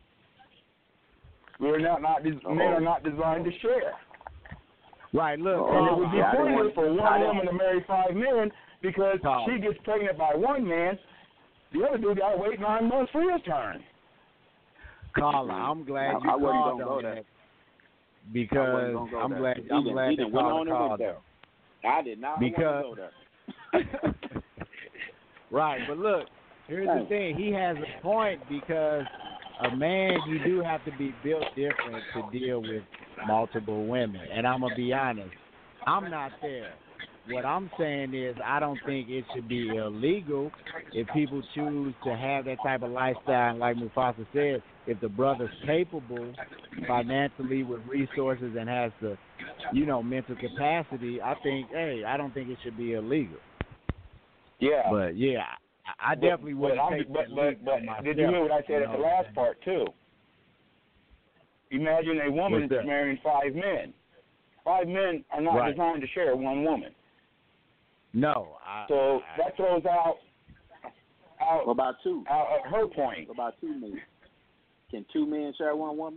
We're not, not des- men are not designed to share. Right, look. Oh, And it would be yeah, pointless for one I woman to marry five men because Oh. she gets pregnant by one man, the other dude got to wait nine months for his turn. Carla, I'm glad I- you I wasn't called gonna go on there. that I because wasn't gonna go I'm there. glad He I'm done- glad he that done went Carla on and went called there. though. I did not Because want to go there. right, but look, here's the thing. He has a point because a man, you do have to be built different to deal with multiple women. And I'm gonna be honest, I'm not there. What I'm saying is I don't think it should be illegal if people choose to have that type of lifestyle. And like Mufasa said, if the brother's capable financially with resources and has the, you know, mental capacity, I think, hey, I don't think it should be illegal. Yeah. But, yeah, I, I definitely but, wouldn't but, take but, that but, leap but for myself, did you hear what I said you at the know? last part, too? Imagine a woman What's that? marrying five men. Five men are not Right. designed to share one woman. No. I, So I, that throws out out, What about two? out at her point. What about two men? Can two men share one woman?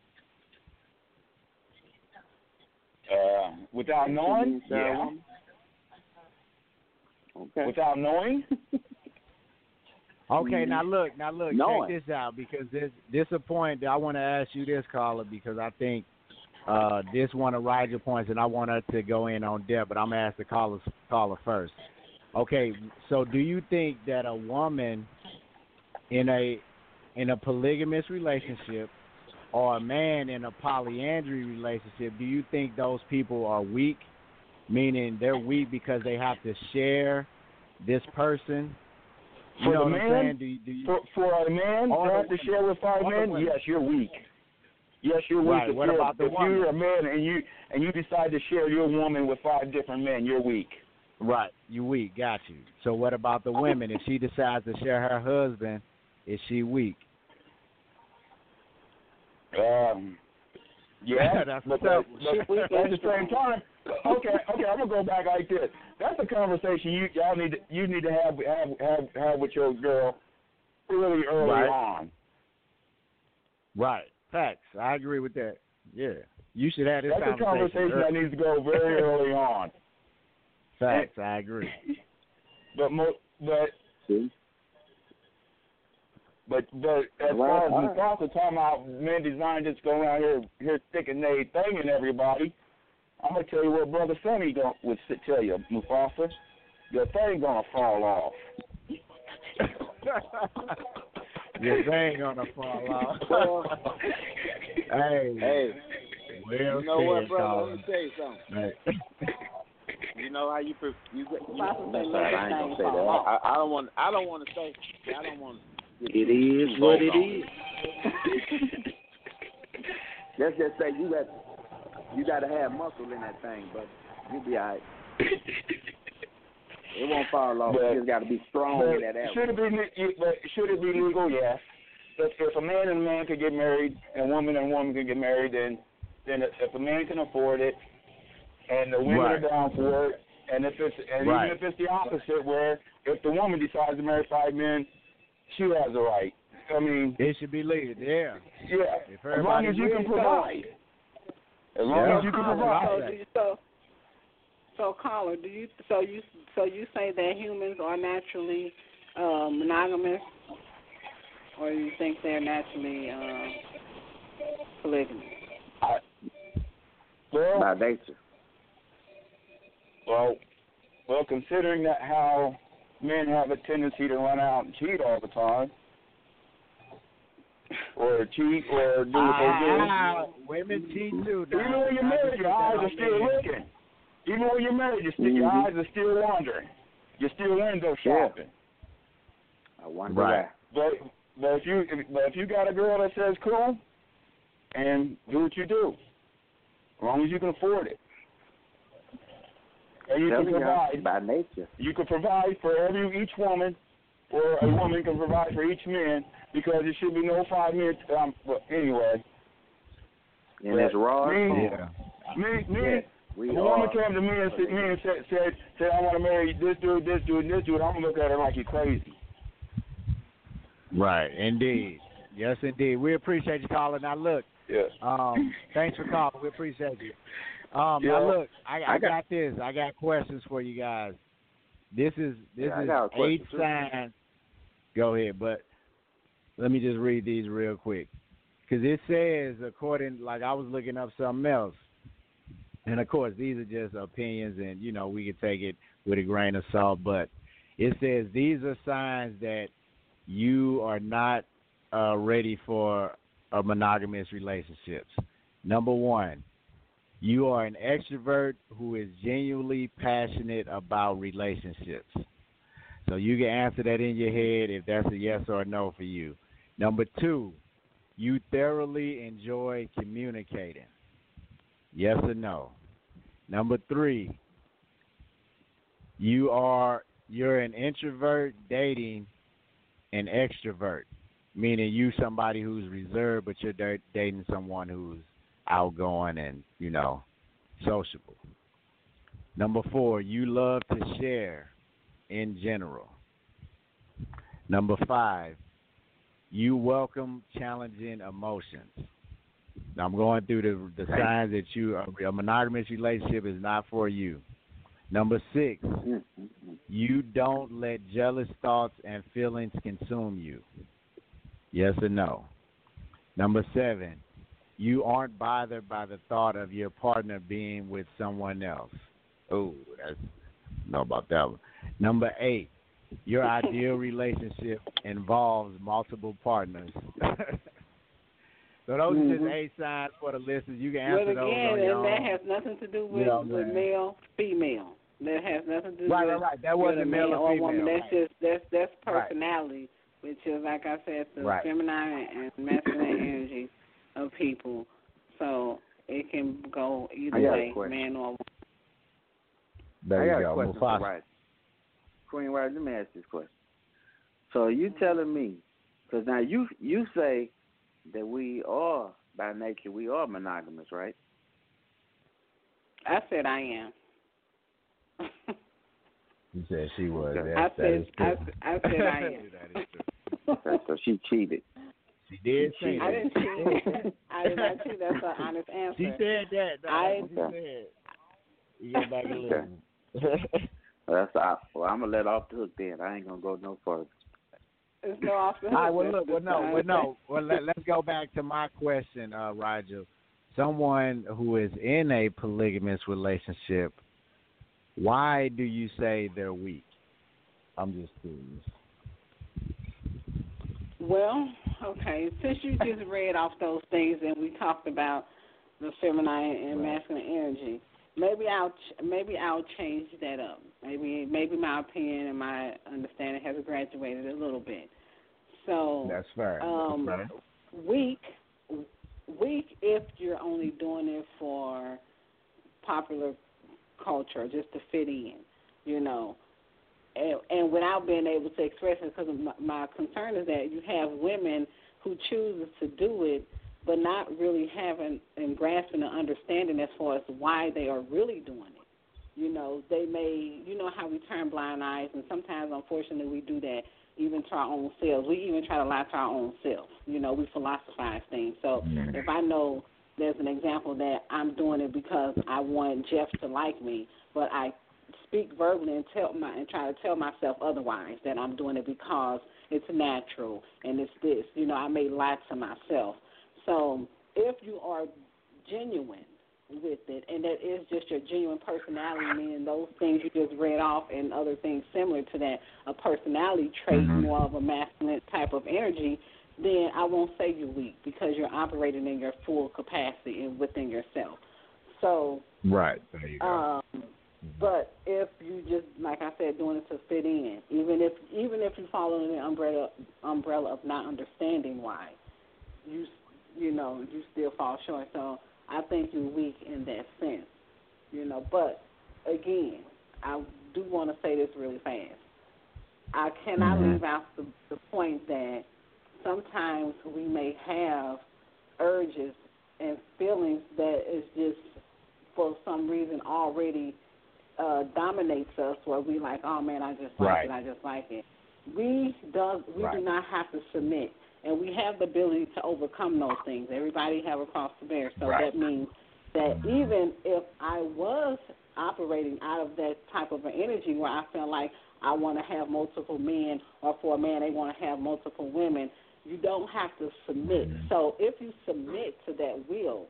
Uh, without Can two knowing? men share a Yeah. woman? Okay. Without knowing? Okay, now look, now look, Knowing. check this out because this this a point that I want to ask you this, caller, because I think uh, this one of Roger points, and I want her to go in on depth, but I'm gonna ask the caller caller first. Okay, so do you think that a woman in a in a polygamous relationship or a man in a polyandry relationship, do you think those people are weak? Meaning they're weak because they have to share this person? You For know the what I'm man, saying? Do you, do you, for, for a man All to the have to women. share with five All the men, women. yes, you're weak. Yes, you're weak. Right, If, what you're, about the if woman? you're a man and you and you decide to share your woman with five different men, you're weak. right, you weak, got you. So what about the women? If she decides to share her husband, is she weak? Um, yeah, That's but, what's up. but, but at the same time, okay, okay, I'm gonna go back like this. That's a conversation you y'all need to, you need to have have have, have with your girl really early Right. on. Right, facts. I agree with that. Yeah, you should have this That's a conversation. conversation that early. needs to go very early on. Facts, I agree. But mo- but See? but but as Well, far as all we right. talk talking about men designed just go around here here sticking their thing in everybody, I'm gonna tell you what Brother Sonny don't would sit- tell you, Mufasa. Your thing gonna fall off. Your thing gonna fall off. Well, hey, hey, well you know what, said, brother? caller. Let me tell you something. Hey. You know how you pre- you, you, you Possibly that's let all right, the I ain't gonna thing say that. fall off. I, I don't want I don't want to say I don't want to. It is what it is. Let's just say you got you got to have muscle in that thing, but you'll be all right. It won't fall off. But- you just got to be strong But in that area. should it be le- but should it be legal? Yes. But if a man and a man could get married, and a woman and a woman can get married, then then if a man can afford it, and the women Right. are down for it, and if it's and Right. even if it's the opposite, where if the woman decides to marry five men, she has a right. I mean, It should be legal, yeah. yeah, If as long everybody as you can agrees, provide. As long Yeah. as you can Caller, provide. So, do you, so, so caller, do you so you so you say that humans are naturally uh, monogamous, or you think they're naturally uh, polygamous? I, well, By nature. Well, well, considering that how men have a tendency to run out and cheat all the time, or cheat or do what they do. Ah, women cheat too. Even when you're married, your eyes are still looking. Even when you're married, you're still, your Mhm. eyes are still wandering. You're still window shopping. I wonder Right. But but if you if, but if you got a girl that says cool, and do what you do, as long as you can afford it, and you why. can Telling you, provide. by nature. You can provide for every each woman, or a woman can provide for each man, because there should be no five men. Um, well, anyway, And it's raw. me, Yeah. me, me, Yeah. We If a woman are. came to me and said, me and said, said, said, I want to marry this dude, this dude, and this dude, I'm gonna look at her like you're crazy. Right, indeed. Yes, indeed. We appreciate you calling. Now, look, Yeah. um, thanks for calling. We appreciate you. Um, Yeah. Now, look, I, I, I got- got this. I got questions for you guys. This is this Yeah, I is got a question, eight too. signs. Go ahead, but let me just read these real quick. Because it says, according, like I was looking up something else. And, of course, these are just opinions, and, you know, we can take it with a grain of salt. But it says these are signs that you are not uh, ready for a monogamous relationships. Number one, you are an extrovert who is genuinely passionate about relationships. So you can answer that in your head if that's a yes or a no for you. Number two, you thoroughly enjoy communicating. Yes or no? Number three, you are you're an introvert dating an extrovert, meaning you somebody who's reserved, but you're da- dating someone who's outgoing and, you know, sociable. Number four, you love to share in general. Number five, you welcome challenging emotions. Now, I'm going through the the signs that you a monogamous relationship is not for you. Number six, Mm-hmm. you don't let jealous thoughts and feelings consume you. Yes or no? Number seven, you aren't bothered by the thought of your partner being with someone else. Oh, that's I know about that one. Number eight, your ideal relationship involves multiple partners. So those Mm-hmm. are just eight signs for the listeners. You can answer But those again, on your and that own. has nothing to do with, You know what I'm with saying? male, female. That has nothing to do Right, with right, right. That you're wasn't the male man or or female. woman. That's Right. just that's that's Right. personality, which is like I said, the Right. feminine and masculine energy of people. So it can go either I got a way, question. man or woman. There I you got go. a question Mufasa. for Ryder. Queen Ryder, let me ask this question. So are you telling me, because now you you say that we are, by nature, we are monogamous, right? I said I am. You said she was. Okay. That, I that said is true. I, I said I am. That is true. Okay, so she cheated. She did She say I that. didn't cheat. I did not cheat. That's an honest answer. She said that. That's I- what she said. You go back and Okay. listen. Well, that's off. Well, I'm gonna let off the hook then. I ain't gonna go no further. It's no off the hook. All right, well, That's look, well, just no, the well, no, honest well, let, let's go back to my question, uh, Roger. Someone who is in a polygamous relationship, why do you say they're weak? I'm just curious. Well, okay. Since you just read off those things and we talked about the feminine and Right. masculine energy, maybe I'll ch- maybe I'll change that up. Maybe maybe my opinion and my understanding has graduated a little bit. So That's fair. um, That's fair. weak, weak if you're only doing it for popular culture, just to fit in, you know. And, and without being able to express it, because my, my concern is that you have women who choose to do it, but not really having and grasping and understanding as far as why they are really doing it. You know, they may, you know how we turn blind eyes, and sometimes, unfortunately, we do that even to our own selves. We even try to lie to our own self. You know, we philosophize things. So Mhm. if I know there's an example that I'm doing it because I want Jeff to like me, but I speak verbally and tell my and try to tell myself otherwise, that I'm doing it because it's natural and it's this. You know, I may lie to myself. So if you are genuine with it, and that is just your genuine personality, meaning those things you just read off and other things similar to that, a personality trait, Mhm. more of a masculine type of energy, then I won't say you're weak because you're operating in your full capacity and within yourself. So Right. There you go. um, but if you just, like I said, doing it to fit in, even if even if you fall under the umbrella umbrella of not understanding why, you you know you still fall short. So I think you're weak in that sense, you know. But again, I do want to say this really fast. I cannot Mhm. leave out the, the point that sometimes we may have urges and feelings that is just for some reason already uh, dominates us, where we like, oh man, I just like Right. it, I just like it. We does we Right. do not have to submit, and we have the ability to overcome those things. Everybody have a cross to bear, so Right. that means that even if I was operating out of that type of an energy where I feel like I want to have multiple men, or for a man they want to have multiple women, you don't have to submit. So if you submit to that will,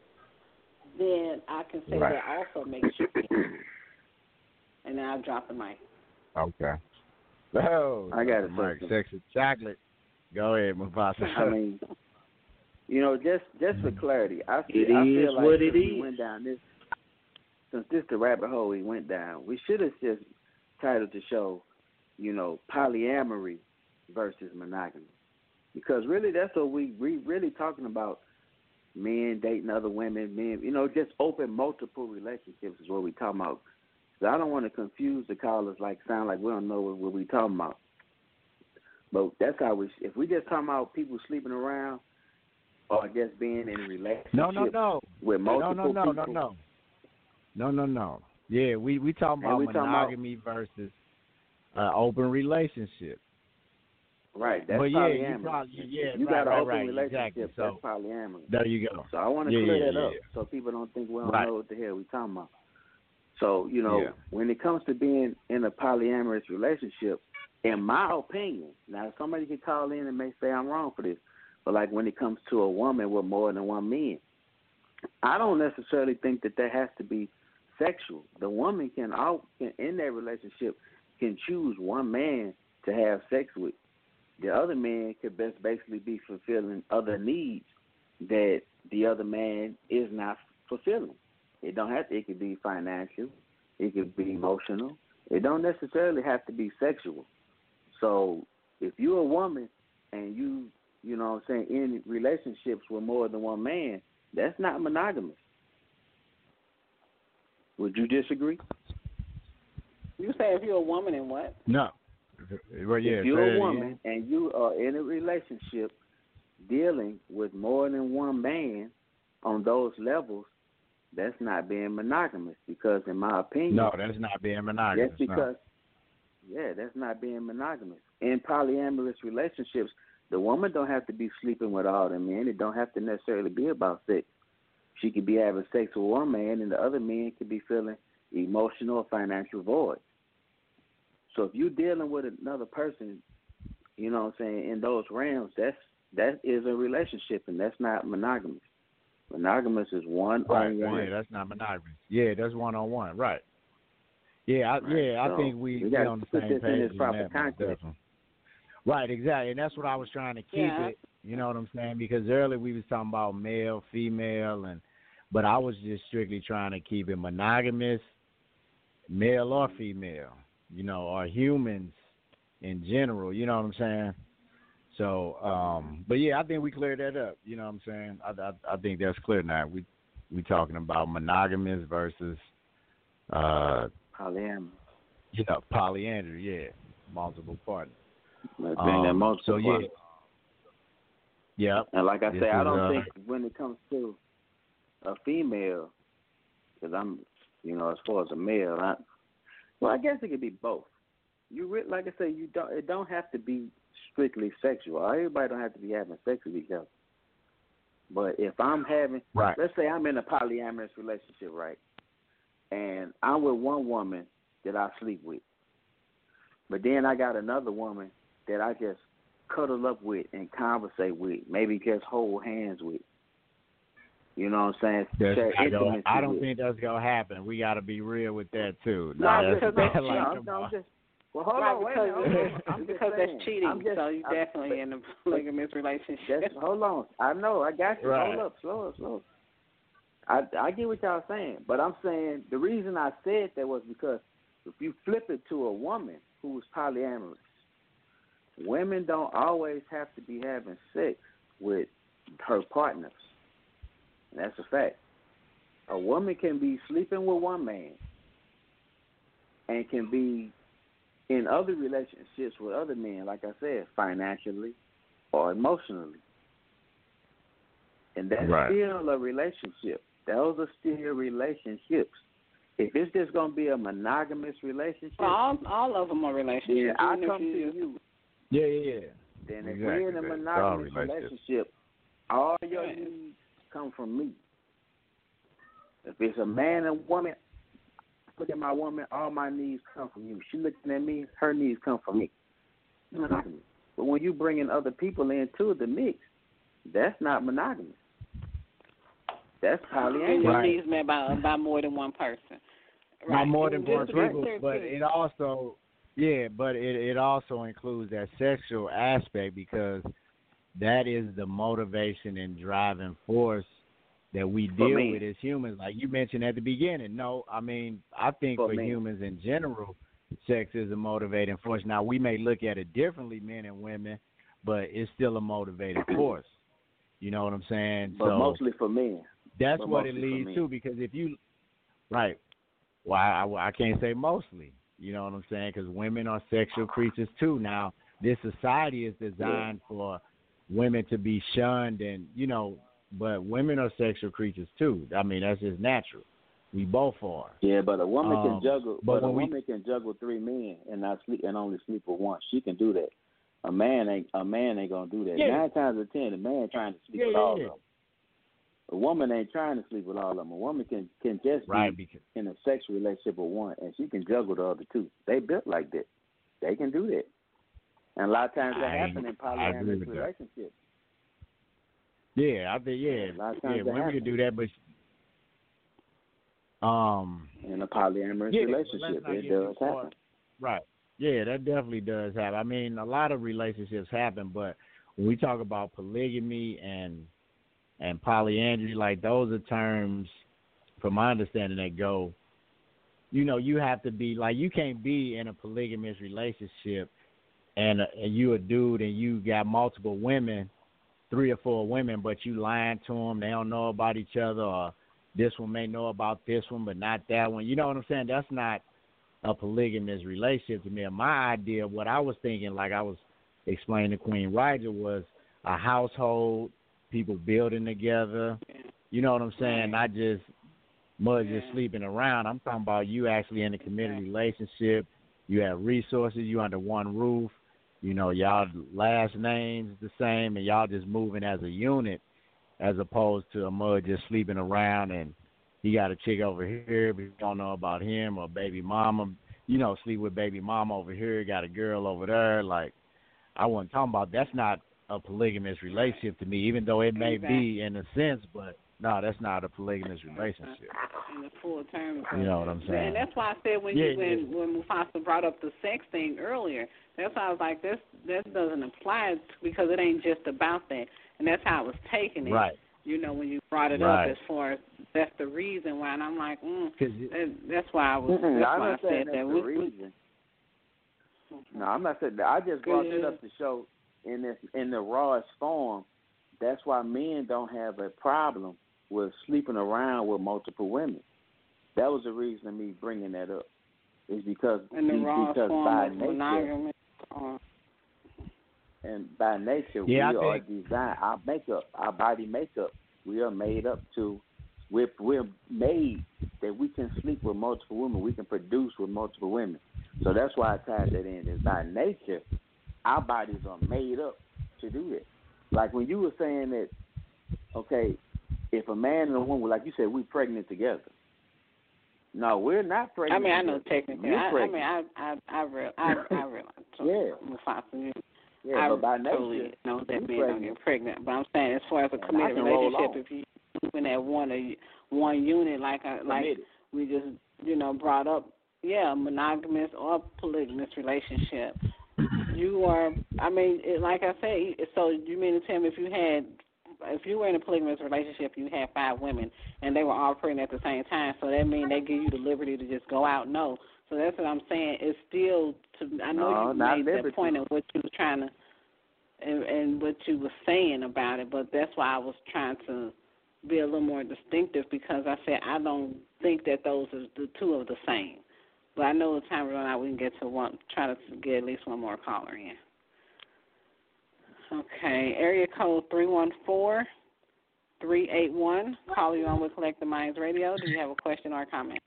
then I can say Right. that also makes you free. And then I'll drop the mic. Okay. Oh, I got it, Mark, sister. sexy chocolate. Go ahead, Mufasa. I mean, you know, just just for clarity, I feel, It I is feel like what since it we is. went down this, since this the rabbit hole we went down, we should have just titled the show, you know, polyamory versus monogamy, because really that's what we we really talking about. Men dating other women, men, you know, just open multiple relationships is what we talking about. So I don't want to confuse the callers, like sound like we don't know what, what we talking about. But that's how we. If we just talking about people sleeping around, or just being in a relationship No, no, no. with No, multiple no, no, no, people, no. No, no, no. Yeah, we we talking And about we talking about- monogamy versus uh, open relationship. right? That's But yeah, you polyamory. probably yeah, you right, got an right, open right, relationship. exactly. That's So polyamory. there you go. So I want to Yeah, clear yeah, that up yeah. so people don't think we don't Right. know what the hell we talking about. So, you know, Yeah. when it comes to being in a polyamorous relationship, in my opinion, now somebody can call in and may say I'm wrong for this, but like when it comes to a woman with more than one man, I don't necessarily think that that has to be sexual. The woman can, all, can in that relationship, can choose one man to have sex with. The other man could best basically be fulfilling other needs that the other man is not fulfilling. It don't have to, it could be financial, it could be emotional. It don't necessarily have to be sexual. So if you're a woman and you, you know what I'm saying, in relationships with more than one man, that's not monogamous. Would you disagree? You say if you're a woman and what? No. Well, yeah, if you're say a it woman again. and you are in a relationship dealing with more than one man on those levels, that's not being monogamous, because in my opinion, No, that's not being monogamous. that's because, yeah, that's not being monogamous. In polyamorous relationships, the woman don't have to be sleeping with all the men. It don't have to necessarily be about sex. She could be having sex with one man, and the other man could be feeling emotional or financial void. So if you're dealing with another person, you know what I'm saying, in those realms, that's that is a relationship, and that's not monogamous. Monogamous is one no. Right, on yeah, one. that's not monogamous. Yeah, that's one on one. Right. Yeah, I, Right. yeah, I So, think we we we gotta on the put same this in page. its on proper that, most context. definitely. Right, exactly, and that's what I was trying to keep Yeah. it. You know what I'm saying? Because earlier we was talking about male, female, and but I was just strictly trying to keep it monogamous, male or female, you know, or humans in general. You know what I'm saying? So, um, but yeah, I think we cleared that up. You know what I'm saying? I, I, I think that's clear now. We we talking about monogamous versus, uh, Polyamory. you know, polyandry. Yeah, multiple partners. Let's bring that Um, multiple so yeah, partners. yeah. And like I This say, I is, don't uh, think when it comes to a female, because I'm, you know, as far as a male, I, well, I guess it could be both. You re- like I say, you don't. It don't have to be strictly sexual. Everybody don't have to be having sex with each other. But if I'm having, Right. let's say I'm in a polyamorous relationship, right, and I'm with one woman that I sleep with, but then I got another woman that I just cuddle up with and conversate with, maybe just hold hands with. You know what I'm saying? That's Share not gonna- intimacy I don't with. think that's gonna happen. We got to be real with that too. No, No, because that's that's, like, no, come no, on. I'm just. Well, hold right, on, wait a because, minute. hold on. I'm just because saying. that's cheating, I'm just, so you're I'm, definitely in a polygamous relationship. That's, hold on. I know. I got you. Right. Hold up. Slow up. Slow up. I, I get what y'all saying, but I'm saying the reason I said that was because if you flip it to a woman who's polyamorous, women don't always have to be having sex with her partners. That's a fact. A woman can be sleeping with one man and can be in other relationships with other men, like I said, financially or emotionally. And that's Right. still a relationship. those are still relationships. If it's just gonna be a monogamous relationship, well, all all of them are relationships. yeah, I even if come to you, you. Yeah, yeah, yeah. Then if Exactly. we're in a It's all monogamous relationships. relationship, all your Yeah. needs come from me. If it's a man and woman, look at my woman, all my needs come from you. She looking at me, her needs come from me. Monogamous. But when you bringing other people into the mix, that's not monogamous. That's polyamorous. your Right. needs met by by more than one person. Not Right. more than And one just to be people, clear, but too, it also, yeah, but it, it also includes that sexual aspect because that is the motivation and driving force that we For deal me. with as humans. Like you mentioned at the beginning. No, I mean, I think For for me. humans in general, sex is a motivating force. Now, we may look at it differently, men and women, but it's still a motivating force. You know what I'm saying? But so mostly for men. that's but what it mostly for leads men. to because if you, right, well, I, I, I can't say mostly. You know what I'm saying? Because women are sexual creatures too. Now, this society is designed yeah. for women to be shunned and, you know, but women are sexual creatures too. I mean, that's just natural. We both are. Yeah, but a woman Um, can juggle. but But, a when we- woman can juggle three men and not sleep and only sleep with one. She can do that. A man ain't. A man ain't gonna do that. Yeah. Nine times out of ten, a man trying to sleep Yeah, with yeah, all yeah. of them. A woman ain't trying to sleep with all of them. A woman can can just Right, be because in a sexual relationship with one, and she can juggle the other two. They built like that. They can do that. And a lot of times that I- happens in I agree polyamorous with that. relationships. yeah, I think yeah, A lot of yeah, times that women happens can do that, but um, in a polyamorous yeah, but relationship, let's not it get does too far. happen. Right. Yeah, that definitely does happen. I mean, a lot of relationships happen, but when we talk about polygamy and and polyandry, like those are terms, from my understanding, that go, you know, you have to be, like, you can't be in a polygamous relationship and, uh, and you a dude and you got multiple women, three or four women, but you lying to them, they don't know about each other, or this one may know about this one but not that one. You know what I'm saying? That's not a polygamous relationship to me. And my idea, what I was thinking, like I was explaining to Queen Rigel, was a household, people building together. You know what I'm saying? Not just mud just sleeping around. I'm talking about you actually in a committed relationship. You have resources. You under one roof. You know, y'all last names the same, and y'all just moving as a unit, as opposed to a mud just sleeping around and he got a chick over here, but you don't know about him, or baby mama, you know, sleep with baby mama over here, got a girl over there. Like, I wasn't talking about, that's not a polygamous relationship to me, even though it may Exactly. be in a sense, but no, that's not a polygamous relationship. In the full term. You know what I'm saying? And that's why I said when Yeah, you when yeah. when Mufasa brought up the sex thing earlier, that's why I was like, this that doesn't apply because it ain't just about that, and that's how I was taking it. Right. You know, when you brought it Right. up as far as that's the reason why, and I'm like, mm, 'Cause it- that, that's why I was. Mm-mm, That's I'm why I not saying said that's that. the We, we, reason. No, I'm not saying that. I just brought it Good. up to show in this in the rawest form. That's why men don't have a problem with sleeping around with multiple women. That was the reason of me bringing that up. Is because in the be- raw because form by of nature monogamy. Uh, and by nature Yeah, we I are think- designed. Our makeup, our body makeup, we are made up to. We're we're made that we can sleep with multiple women. We can produce with multiple women. So that's why I tied that in. Is by nature, our bodies are made up to do that. Like when you were saying that, okay, if a man and a woman, like you said, we pregnant together. No, we're not I pregnant. mean, I know together. technically. You're I, I pregnant. mean, I I I real I, I realize. So, Yeah. Mufasa, you, Yeah, I but by nature, totally know that you men don't pregnant. get pregnant. But I'm saying, as far as a And I committed can roll relationship, on. if you moving at one or one unit, like I, like Committed. we just you know brought up, yeah, monogamous or polygamous relationship, you are. I mean, it, like I say, so you mean to tell me if you had. If you were in a polygamous relationship, you had five women, and they were all pregnant at the same time, so that means they give you the liberty to just go out? No. So that's what I'm saying. It's still, to, I know No, you not made liberty. that point of what you were trying to, and, and what you were saying about it, but that's why I was trying to be a little more distinctive because I said I don't think that those are the two of the same. But I know the time running out, we can get to one, try to get at least one more caller in. Okay, area code three one four, three eight one. Call you on with Collective Minds Radio. Do you have a question or a comment?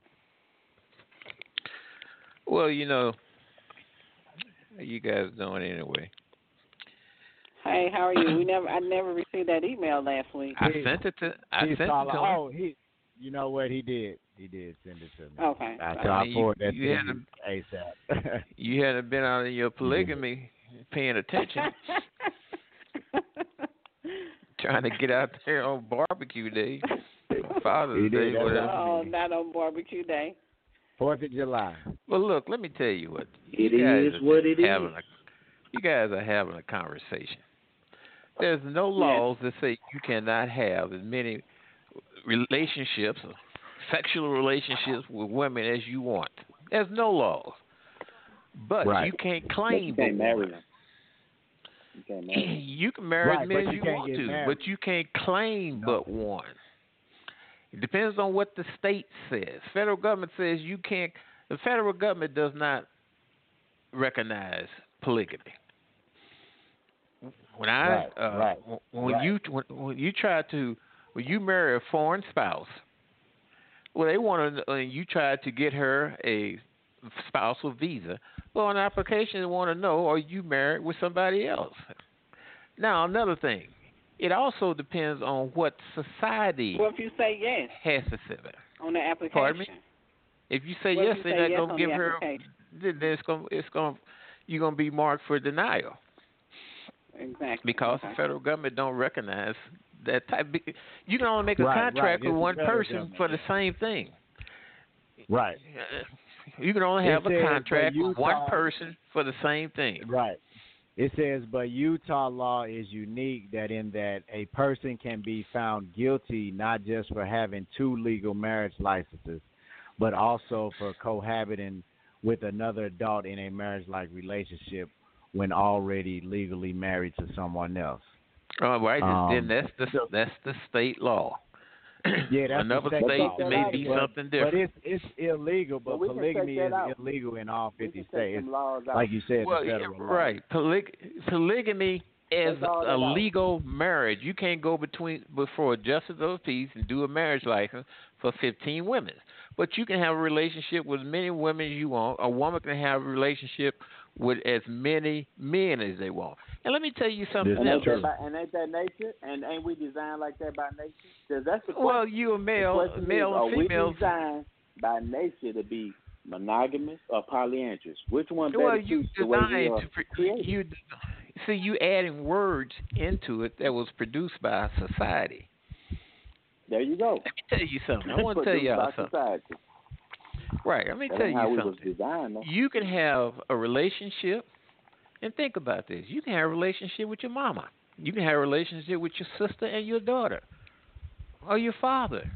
Well, you know, how you guys doing anyway? Hey, how are you? We never, I never received that email last week. I sent it to. I He sent saw it like, to him. oh, he, you know what he did? He did send it to me. Okay. I, so I I mean, forward you- that you to had him ASAP. You hadn't been out in your polygamy, paying attention, trying to get out there on barbecue day, Father's He did, Day, that's whatever. Oh, not on barbecue day. Fourth of July. Well, look, let me tell you what. It you guys is are what it having is. A, you guys are having a conversation. There's no laws that say you cannot have as many relationships, sexual relationships with women as you want. There's no laws. But Right. you can't But claim you can't but marry one. them. You can't marry them. You can marry Right, as many but as you you can't want get to, married. but you can't claim No. but one. It depends on what the state says. Federal government says you can't. The federal government does not recognize polygamy. When I Right, uh, right, when right. you when, when you try to when you marry a foreign spouse, well, they want to. Uh, you try to get her a spousal visa. Well, on application, they want to know: are you married with somebody else? Now, another thing, it also depends on what society Well, if you say yes has to say that. on the application. Pardon me? If you say What yes, if you they're say not yes gonna on give the her. application? Then then it's gonna it's gonna you're gonna be marked for denial Exactly. because okay. the federal government don't recognize that type. You can only make a Right, right. contract It's with the one federal person government. for the same thing. Right. You can only It have a says, contract but with one Utah- person for the same thing. Right. It says, but Utah law is unique that in that a person can be found guilty not just for having two legal marriage licenses, but also for cohabiting with another adult in a marriage-like relationship when already legally married to someone else. All right, Um, then that's the that's the state law. Yeah, that's Another the state state law. may be but, something But different. it's it's illegal. But But we can polygamy take is that out. illegal in all We fifty can take states, them laws out. like you said. Well, the yeah, federal law. right. Poly- polygamy is Take all that a out. legal marriage. You can't go between before a justice of the peace and do a marriage license for fifteen women. But you can have a relationship with as many women as you want. A woman can have a relationship with as many men as they want. And let me tell you something And else. ain't, that by, and ain't that nature? And ain't we designed like that by nature? Because that's the question. Well, you a The male, question male is, are and we female. designed by nature to be monogamous or polyandrous? Which one better Well, you suits the way we designed are to pre- created? you see you adding words into it that was produced by society. There you go. Let me tell you something. I want to tell Produced y'all by something. society. Right. Let me That tell ain't you how we was something. designed, though. You can have a relationship, and think about this. You can have a relationship with your mama. You can have a relationship with your sister and your daughter, or your father.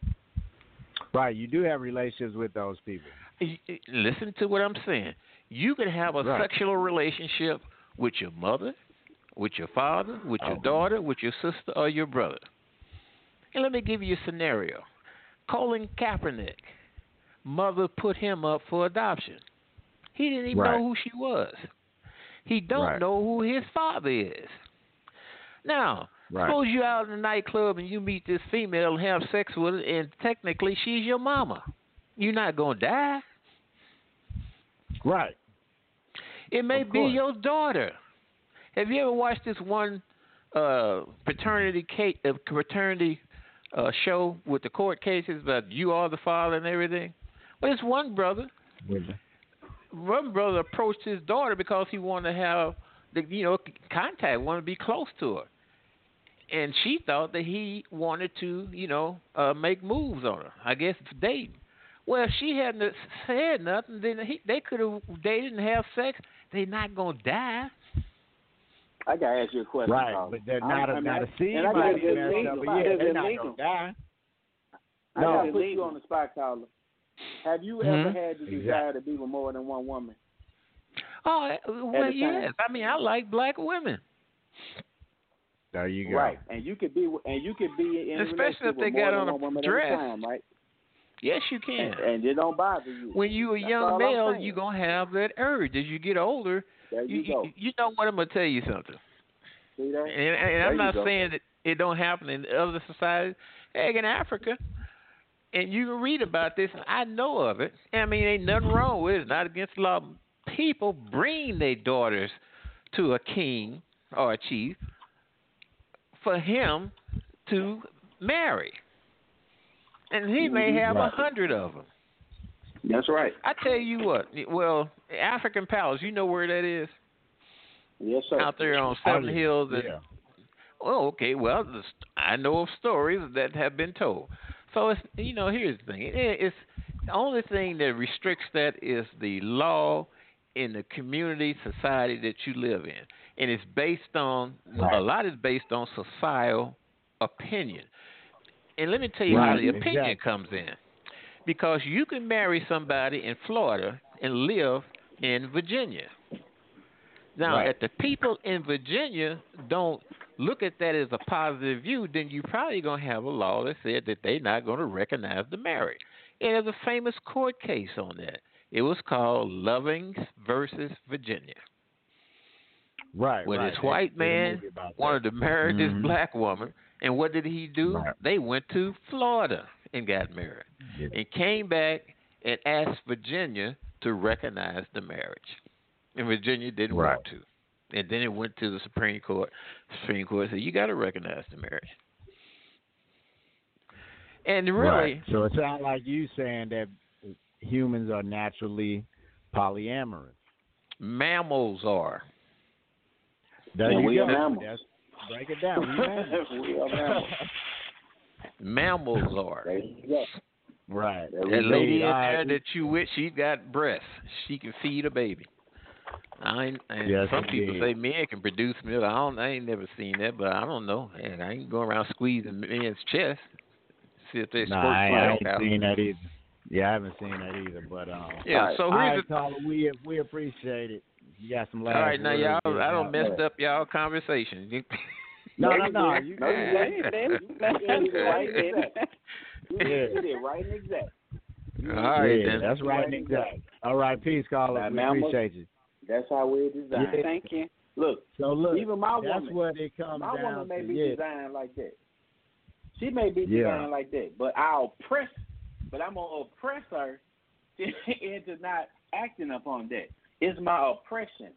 Right. You do have relationships with those people. Y- y- Listen to what I'm saying. You can have a Right. sexual relationship with your mother, with your father, with your Oh. daughter, with your sister, or your brother. And let me give you a scenario. Colin Kaepernick, mother put him up for adoption. He didn't even Right. know who she was. He don't Right. know who his father is. Now, Right. suppose you're out in a nightclub and you meet this female and have sex with her, and technically she's your mama. You're not going to die. Right. It may Of be course. your daughter. Have you ever watched this one uh, paternity case, uh, paternity uh, show with the court cases about you are the father and everything? Well, it's one brother. One brother approached his daughter because he wanted to have the you know contact, wanted to be close to her, and she thought that he wanted to you know uh, make moves on her. I guess it's dating. Well, if she hadn't said nothing, then he, they could have dated and have sex. They're not gonna die. I gotta ask you a question. Right. Carl. But they're I- not I a mean, not I- a seed. and I might gotta be put messed you up, on but the yeah, spot. they're It's not illegal. gonna die. I No. gotta put you on the spot, caller. Have you ever Mhm. had the Exactly. desire to be with more than one woman? Oh, uh, well, At a time. yes. I mean, I like black women, There you go. Right, and you could be and you could be in a especially relationship if they with more got than on one a woman dress. at a time, right? Yes, you And, can. and it don't bother you. When you a That's young all I'm male, saying. you're gonna have that urge. As you get older, There you, you, go. you you know what? I'm gonna tell you something. See that? And, and I'm not saying that it don't happen in other societies. Heck, in Africa, and you can read about this, and I know of it. I mean, ain't nothing wrong with it. It's not against the law. People bring their daughters to a king or a chief for him to marry. And he may have a right. hundred of them. That's right. I tell you what, well, African Palace, you know where that is? Yes, sir. Out there on Seven oh, Hills. And, yeah. Oh, okay. Well, the, I know of stories that have been told. So, it's, you know, here's the thing. It, it's the only thing that restricts that is the law in the community, society that you live in. And it's based on, right. a lot is based on societal opinion. And let me tell you right. how the opinion exactly. comes in. Because you can marry somebody in Florida and live in Virginia. Now, right. if the people in Virginia don't look at that as a positive view, then you're probably going to have a law that said that they're not going to recognize the marriage. And there's a famous court case on that. It was called Lovings versus Virginia. Right, When right. this white man wanted to marry mm-hmm. this black woman, and what did he do? Right. They went to Florida and got married, yeah. and came back and asked Virginia to recognize the marriage. And Virginia didn't right. want to. And then it went to the Supreme Court. The Supreme Court said, you got to recognize the marriage. And really... Right. So it sounds like you saying that humans are naturally polyamorous. Mammals are. There yeah, you we go. are mammals. That's, break it down. We mammals. we are mammals. Mammals are. There you go. Right. That lady in there right. that you with, she got breasts. She can feed a baby. I ain't, and yes, some indeed. people say men can produce milk. I don't. I ain't never seen that, but I don't know. And I ain't going around squeezing men's chest. See if they nah, squirt I, I ain't out. seen that either. Yeah, I haven't seen that either. But um, yeah. All right. So All here's right, the. caller, we we appreciate it. You got some last All right, now words y'all. here, I don't y'all. messed up y'all conversation. No, no, no. You no, you didn't. You did it right and exact. You did it right and exact. All right, yeah, then. That's right and exact. All right, peace, caller. Now, We mammals, appreciate you. That's how we're designed. Yeah. Thank you. Look, so look, even my that's woman, what it comes my down woman may to. be Yeah. designed like that. She may be Yeah. designed like that, but I'll oppress, but I'm gonna oppress her into not acting upon that. It's my oppression.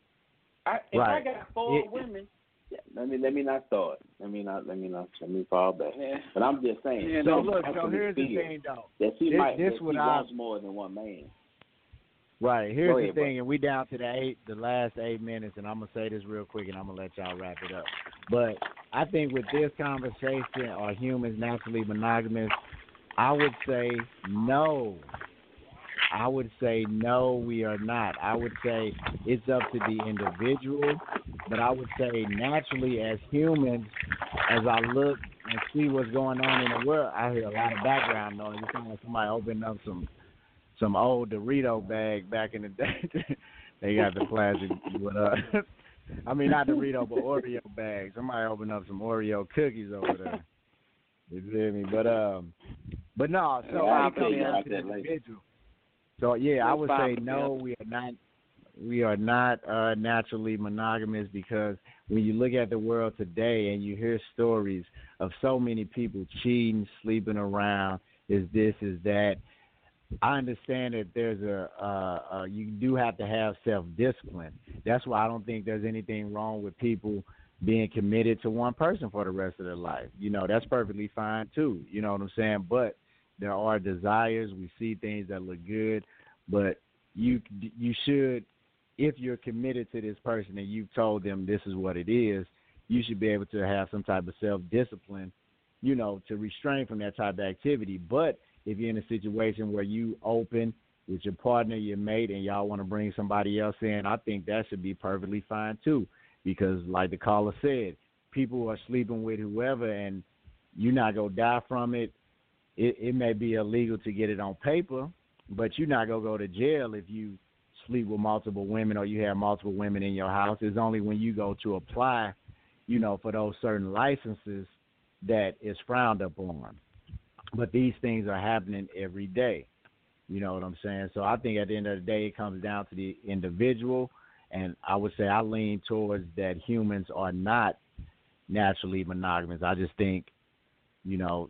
I, if Right. I got four It- women, yeah, let me let me not start. Let me not let me not let me fall back. Yeah. But I'm just saying. Yeah, So no, look, I so can here's the feel thing, though. that she This- might this that what she I- wants more than one man. Right. Here's Go the ahead, thing, bro. and we down to the eight, the last eight minutes, and I'm gonna say this real quick, and I'm gonna let y'all wrap it up. But I think with this conversation, are humans naturally monogamous? I would say no. I would say no, we are not. I would say it's up to the individual, but I would say naturally as humans, as I look and see what's going on in the world, I hear a lot of background noise. It sounds like somebody opening up some some old Dorito bag back in the day. They got the plastic with uh I mean not Dorito but Oreo bags. Somebody opened up some Oreo cookies over there. You feel me? But um but no, so Yeah, it comes I'll down to the tell you about that individual. So yeah, I would We'll say find no, we are not we are not uh, naturally monogamous because when you look at the world today and you hear stories of so many people cheating, sleeping around, is this, is that. I understand that there's a, uh, uh, you do have to have self-discipline. That's why I don't think there's anything wrong with people being committed to one person for the rest of their life. You know, that's perfectly fine too. You know what I'm saying? But there are desires. We see things that look good, but you you should, if you're committed to this person and you've told them this is what it is, you should be able to have some type of self-discipline, you know, to restrain from that type of activity. But if you're in a situation where you open with your partner, your mate, and y'all want to bring somebody else in, I think that should be perfectly fine too. Because like the caller said, people are sleeping with whoever and you're not going to die from it. it. It may be illegal to get it on paper, but you're not going to go to jail if you sleep with multiple women or you have multiple women in your house. It's only when you go to apply, you know, for those certain licenses that is frowned upon. But these things are happening every day. You know what I'm saying? So I think at the end of the day, it comes down to the individual And I would say I lean towards that humans are not naturally monogamous. I just think, you know,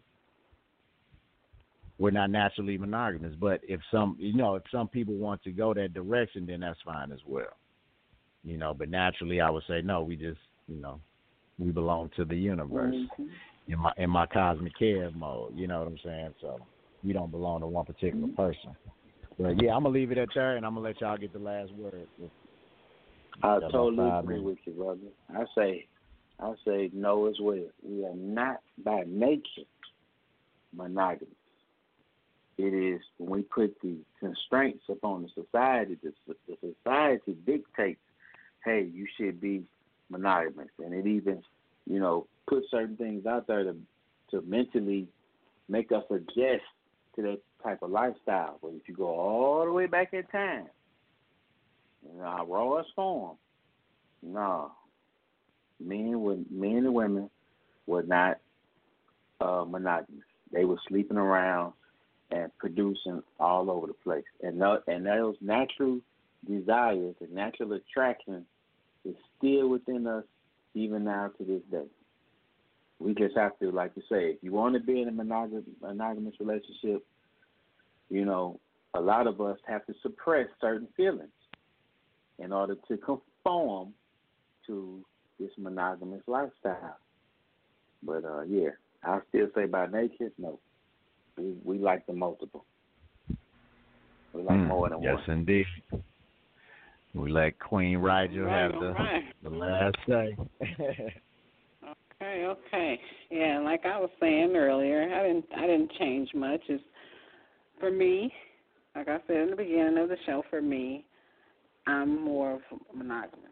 we're not naturally monogamous. But if some, you know, if some people want to go that direction, then that's fine as well. You know, but naturally, I would say no. We just, you know, we belong to the universe Mm-hmm. in my in my cosmic care mode. You know what I'm saying? So we don't belong to one particular Mm-hmm. person. But yeah, I'm gonna leave it at there, and I'm gonna let y'all get the last word. I Got about totally five agree minutes. with you, brother. I say, I say no as well. We are not by nature monogamous. It is when we put the constraints upon the society. The, the society dictates, hey, you should be monogamous, and it even, you know, put certain things out there to to mentally make us adjust to that type of lifestyle. But if you go all the way back in time, in our rawest form, no, men would, men and women were not uh, monogamous. They were sleeping around and producing all over the place. And th- and those natural desires, the natural attraction is still within us even now to this day. We just have to, like you say, if you want to be in a monog- monogamous relationship, you know, a lot of us have to suppress certain feelings in order to conform to this monogamous lifestyle. But, uh, yeah, I still say by nature, no. We, we like the multiple. We like Mm, more than yes, one. Yes, indeed. We let Queen Rigel Right, have the, right. the last say. Okay, okay. Yeah, like I was saying earlier, I didn't I didn't change much. It's for me, like I said in the beginning of the show, for me, I'm more of monogamous.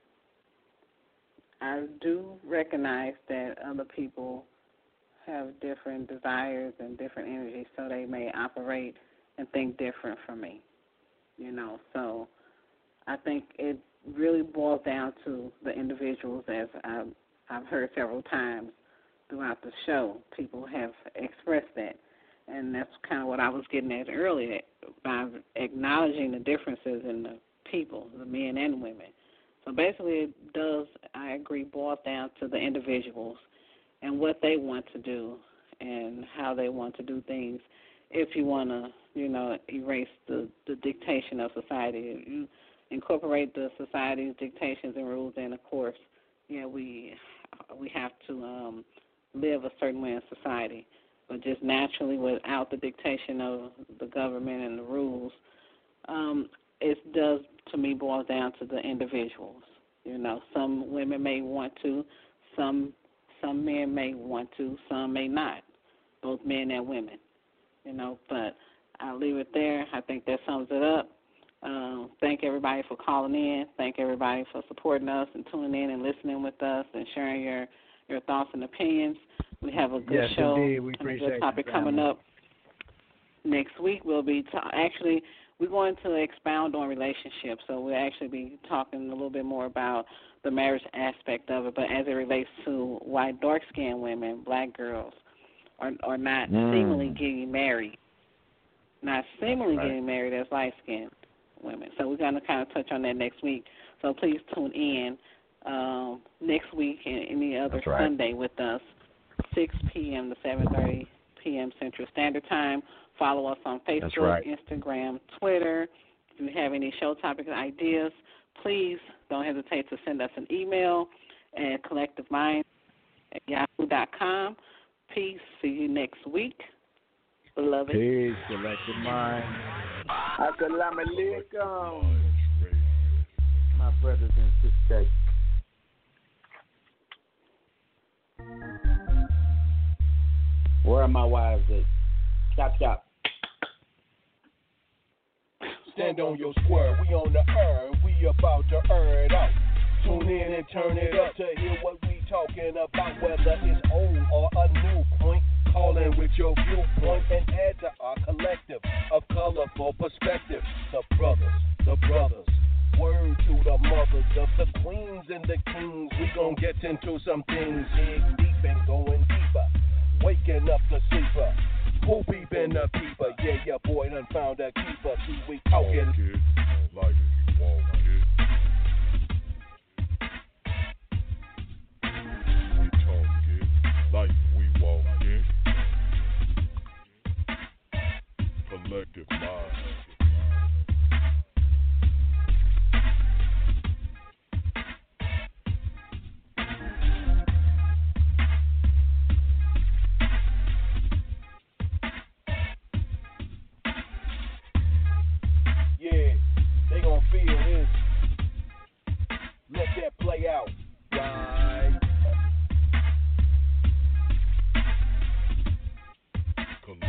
I do recognize that other people have different desires and different energies, so they may operate and think different from me. You know, so I think it really boils down to the individuals, as I've, I've heard several times throughout the show. People have expressed that, and that's kind of what I was getting at earlier, by acknowledging the differences in the people, the men and women. So basically it does, I agree, boils down to the individuals and what they want to do and how they want to do things. If you want to, you know, erase the, the dictation of society, you incorporate the society's dictations and rules, and of course, yeah, we we have to um, live a certain way in society. But just naturally, without the dictation of the government and the rules, um, it does, to me, boil down to the individuals. You know, some women may want to, some some men may want to, some may not, both men and women. You know, but I'll leave it there. I think that sums it up. Um, thank everybody for calling in. Thank everybody for supporting us and tuning in and listening with us and sharing your, your thoughts and opinions. We have a good Yes, show indeed. We and a appreciate good topic you, coming family. up. Next week we'll be ta- actually we're going to expound on relationships. So we'll actually be talking a little bit more about the marriage aspect of it, but as it relates to why dark-skinned women, black girls, are are not Mm. seemingly getting married, not seemingly right. getting married as light-skinned women. So we're going to kind of touch on that next week. So please tune in um, next week and any other That's right. Sunday with us, six p.m. to seven thirty p.m. Central Standard Time. Follow us on That's Facebook, right. Instagram, Twitter. If you have any show topic ideas, please don't hesitate to send us an email at collectivemind at yahoo dot com. Peace. See you next week. Beloved. Peace, collective mind. Assalamu alaikum, my brothers and sisters. Where are my wives at? Chop, chop. Stand on your square, we on the earn, we about to earn it out. Tune in and turn it up to hear what we talking about, whether it's old or a new point. Call in with your viewpoint and add to our collective of colorful perspective. The brothers, the brothers, word to the mothers of the queens and the kings. We gon' get into some things, dig deep and going deeper. Waking up the sleeper, who peeping the peeper? Yeah, your boy done found a keeper. See, we talking.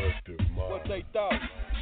Collective Mind. What they thought.